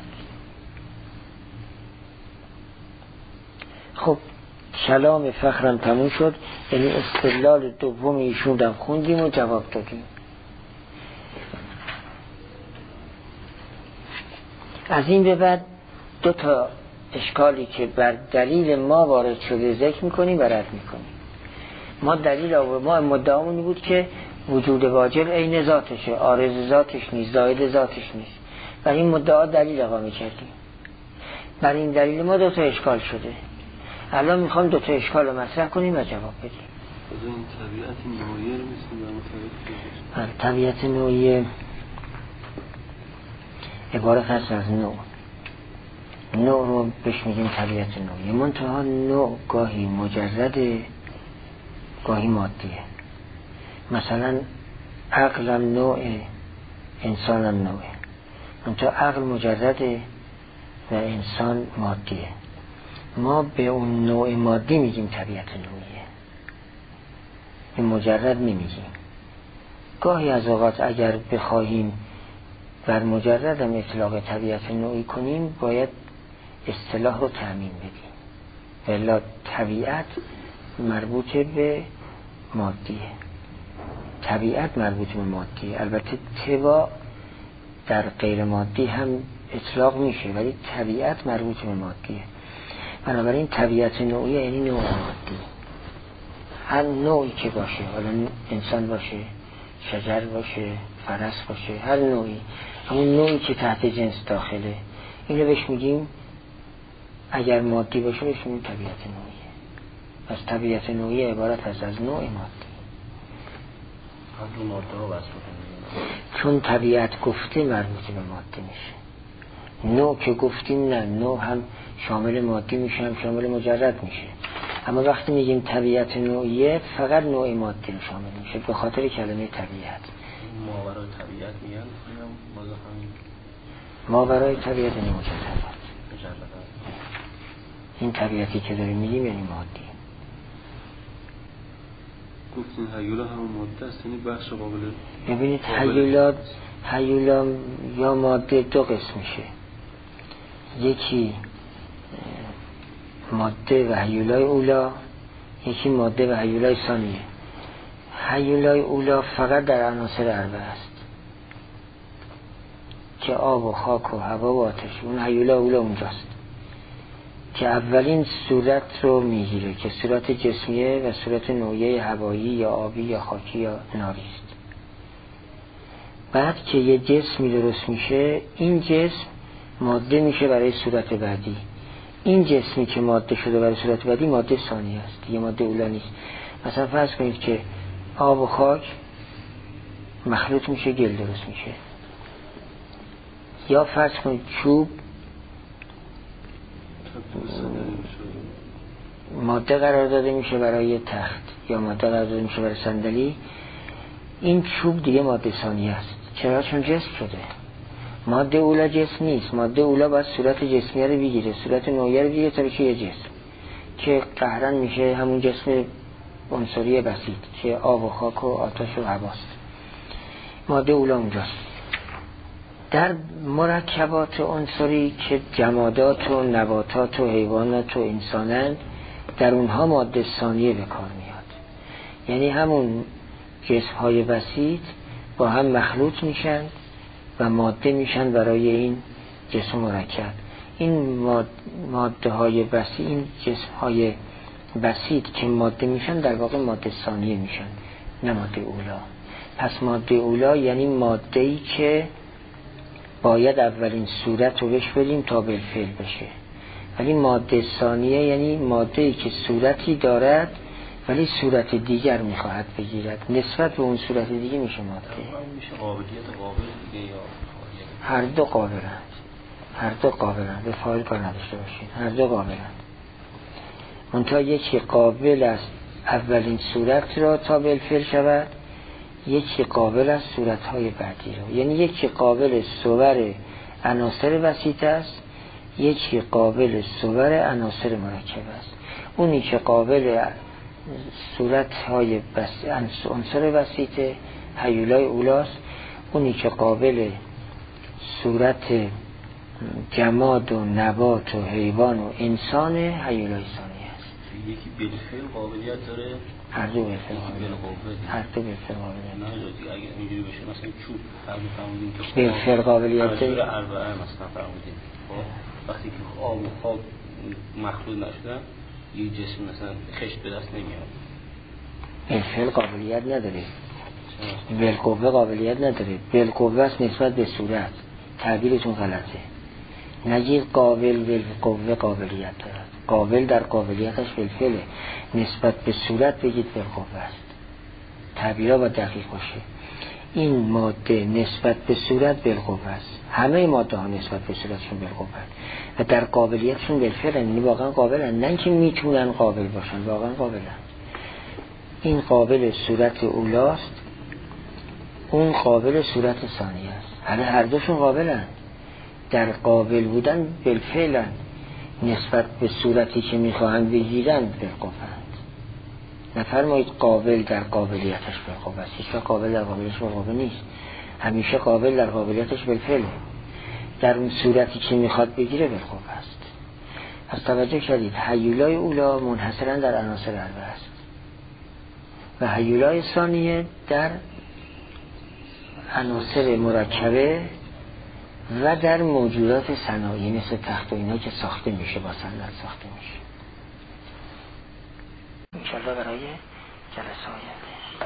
خب کلام فخرم تموم شد، یعنی استدلال دوم ایشون هم خوندیم و جواب دادیم. از این به بعد دو تا اشکالی که بر دلیل ما وارد شده ذکر میکنیم و رد میکنیم. ما دلیل ما مدعامونی بود که وجود واجب عین ذاتشه، عارض ذاتش نیست، زائد ذاتش نیست. و این مدعا دلیل اقامه کردیم. بر این دلیل ما دو تا اشکال شده. الان میخوام دو تا اشکال رو مطرح کنیم و جواب بدیم. این طبیعت نوعیه رو میسیم طبیعت نوعیه عبارت هست از نوع رو بهش میگیم طبیعت نوعیه. منتها نوع گاهی مجرده، گاهی مادیه. مثلا عقلم نوعه، انسانم نوعه. منتها عقل مجرده و انسان مادیه. ما به اون نوع مادی میگیم طبیعت نوعیه، این مجرد نمیگیم. گاهی از اوقات اگر بخواهیم بر مجرد هم اطلاق طبیعت نوعی کنیم باید اصطلاح رو تأمین بدیم، ولی طبیعت مربوط به مادیه، طبیعت مربوط به مادیه. البته طباع در غیر مادی هم اطلاق میشه ولی طبیعت مربوط به مادیه. بنابراین طبیعت نوعی یعنی نوع مادی، هر نوعی که باشه، حالا انسان باشه، شجر باشه، فرس باشه، هر نوعی، همون نوعی که تحت جنس داخله، اینو بهش میگیم اگر مادی باشه بهش میگیم طبیعت نوعیه. پس طبیعت نوعی عبارت است از نوع مادی. چون طبیعت گفته مربوط به مادی میشه، نوع که گفتیم نه، نوع هم شامل مادی میشه هم شامل مجرد میشه. اما وقتی میگیم طبیعت نوعیه فقط نوع مادی رو شامل میشه به خاطر کلمه طبیعت. ماورای طبیعت میگن ماورای طبیعت یعنی مجرد. این طبیعتی که داریم میگیم یعنی مادی. گفتین هیولا همون ماده است، یعنی بخش قابل. ببینید هیولا یا ماده دو قسم میشه، یکی ماده و هیولای اولا، یکی ماده و هیولای ثانیه. هیولای اولا فقط در عناصر اربعه است که آب و خاک و هوا و آتش. اون هیولای اولا اونجاست که اولین صورت رو میگیره که صورت جسمیه و صورت نوعیه هوایی یا آبی یا خاکی یا ناری است. بعد که یه جسمی درست میشه، این جسم ماده میشه برای صورت بعدی. این جسمی که ماده شده برای صورت بعدی ماده ثانیه است، دیگه ماده اولا نیست. مثلا فرض کنید که آب و خاک مخلوط میشه، گل درست میشه. یا فرض کنید چوب ماده قرار داده میشه برای تخت یا ماده قرار داده میشه برای صندلی. این چوب دیگه ماده ثانیه است. چرا؟ چون جسم شده. ماده اولا جسم نیست. ماده اولا باید صورت جسمیه رو بگیره، صورت نوعیه رو بگیره تا بشه یه جسم که قهرن میشه همون جسم عنصری بسیط که آب و خاک و آتش و هواست. ماده اولا اونجاست. در مرکبات عنصری که جمادات و نباتات و حیوانات و انسانند، در اونها ماده ثانیه به کار میاد. یعنی همون جسم‌های بسیط با هم مخلوط میشن و ماده میشن برای این جسم مرکب. این ماده های بسیط، این جسم های بسیط که ماده میشن در واقع ماده ثانیه میشن، نه ماده اولا. پس ماده اولا یعنی ماده‌ای که باید اولین صورت رو بهش بدیم تا بالفعل بشه، ولی ماده ثانیه یعنی ماده‌ای که صورتی دارد ولی صورت دیگر میخواهد بگیرد، نسبت به اون صورت دیگه میشه ماده. میشه قابلیت قابل دیگه یا هر دو قابلند، هر دو قابلند، به فاعل کار نداشته باشین، هر دو قابلند. منتها یکی قابل است اولین صورت را تا بالفعل شود، یکی قابل است صورت‌های بعدی را. یعنی یکی قابل صور عناصر بسیط است، یکی قابل صور عناصر مرکب است. اونی که قابل صورت‌های عناصر بسیط هیولای اولاست، اونی که قابل صورت جماد و نبات و حیوان و انسان هیولای ثانی است. یکی بالفعل قابلیت داره، هر دو بالفعل هر دو بالفعل قابلیت. نه دیگه اگه اینجوری بشه مثلا چوب فرمودیم که بالفعل قابلیت داره. اربعه مثلا فرمودیم وقتی که آب و خاک مخلوط نشدن یه جسم مثلا خشت به دست نمیاد. بالفعل قابلیت نداره، بالقوه قابلیت نداره. بالقوه است نسبت به صورت. تعبیرتون غلطه. نگید قابل بالقوه قابلیت دارد. قابل در قابلیتش بالفعله، نسبت به صورت بگید بالقوه است. تعبیرها با دقیق باشه. این ماده نسبت به صورت بالقوه است. همه ماده ها نسبت به صورتشون بالقوه است و در قابلیتشون بالفعل، یعنی واقعا قابلن، نه اینکه میتونن قابل باشن، واقعا قابلن. این قابل صورت اولاست، اون قابل صورت ثانیه است. هر دوشون قابلن، در قابل بودن بالفعلن، نسبت به صورتی که میخواهند بگیرن بالقوه‌اند. نفرمایید قابل در قابلیتش بالقوه است. هیچ قابل در قابلیتش بالقوه نیست. همیشه قابل در قابلیتش بالفعله، در اون صورتی که میخواد بگیره بالقوه است. پس توجه کردید هیولای اولا منحصرا در عناصر اربعه است و هیولای ثانیه در عناصر مرکبه و در موجودات صنایعی مثل تخت و اینا که ساخته میشه، با صنعت ساخته میشه. انشالله برای جلسه آینده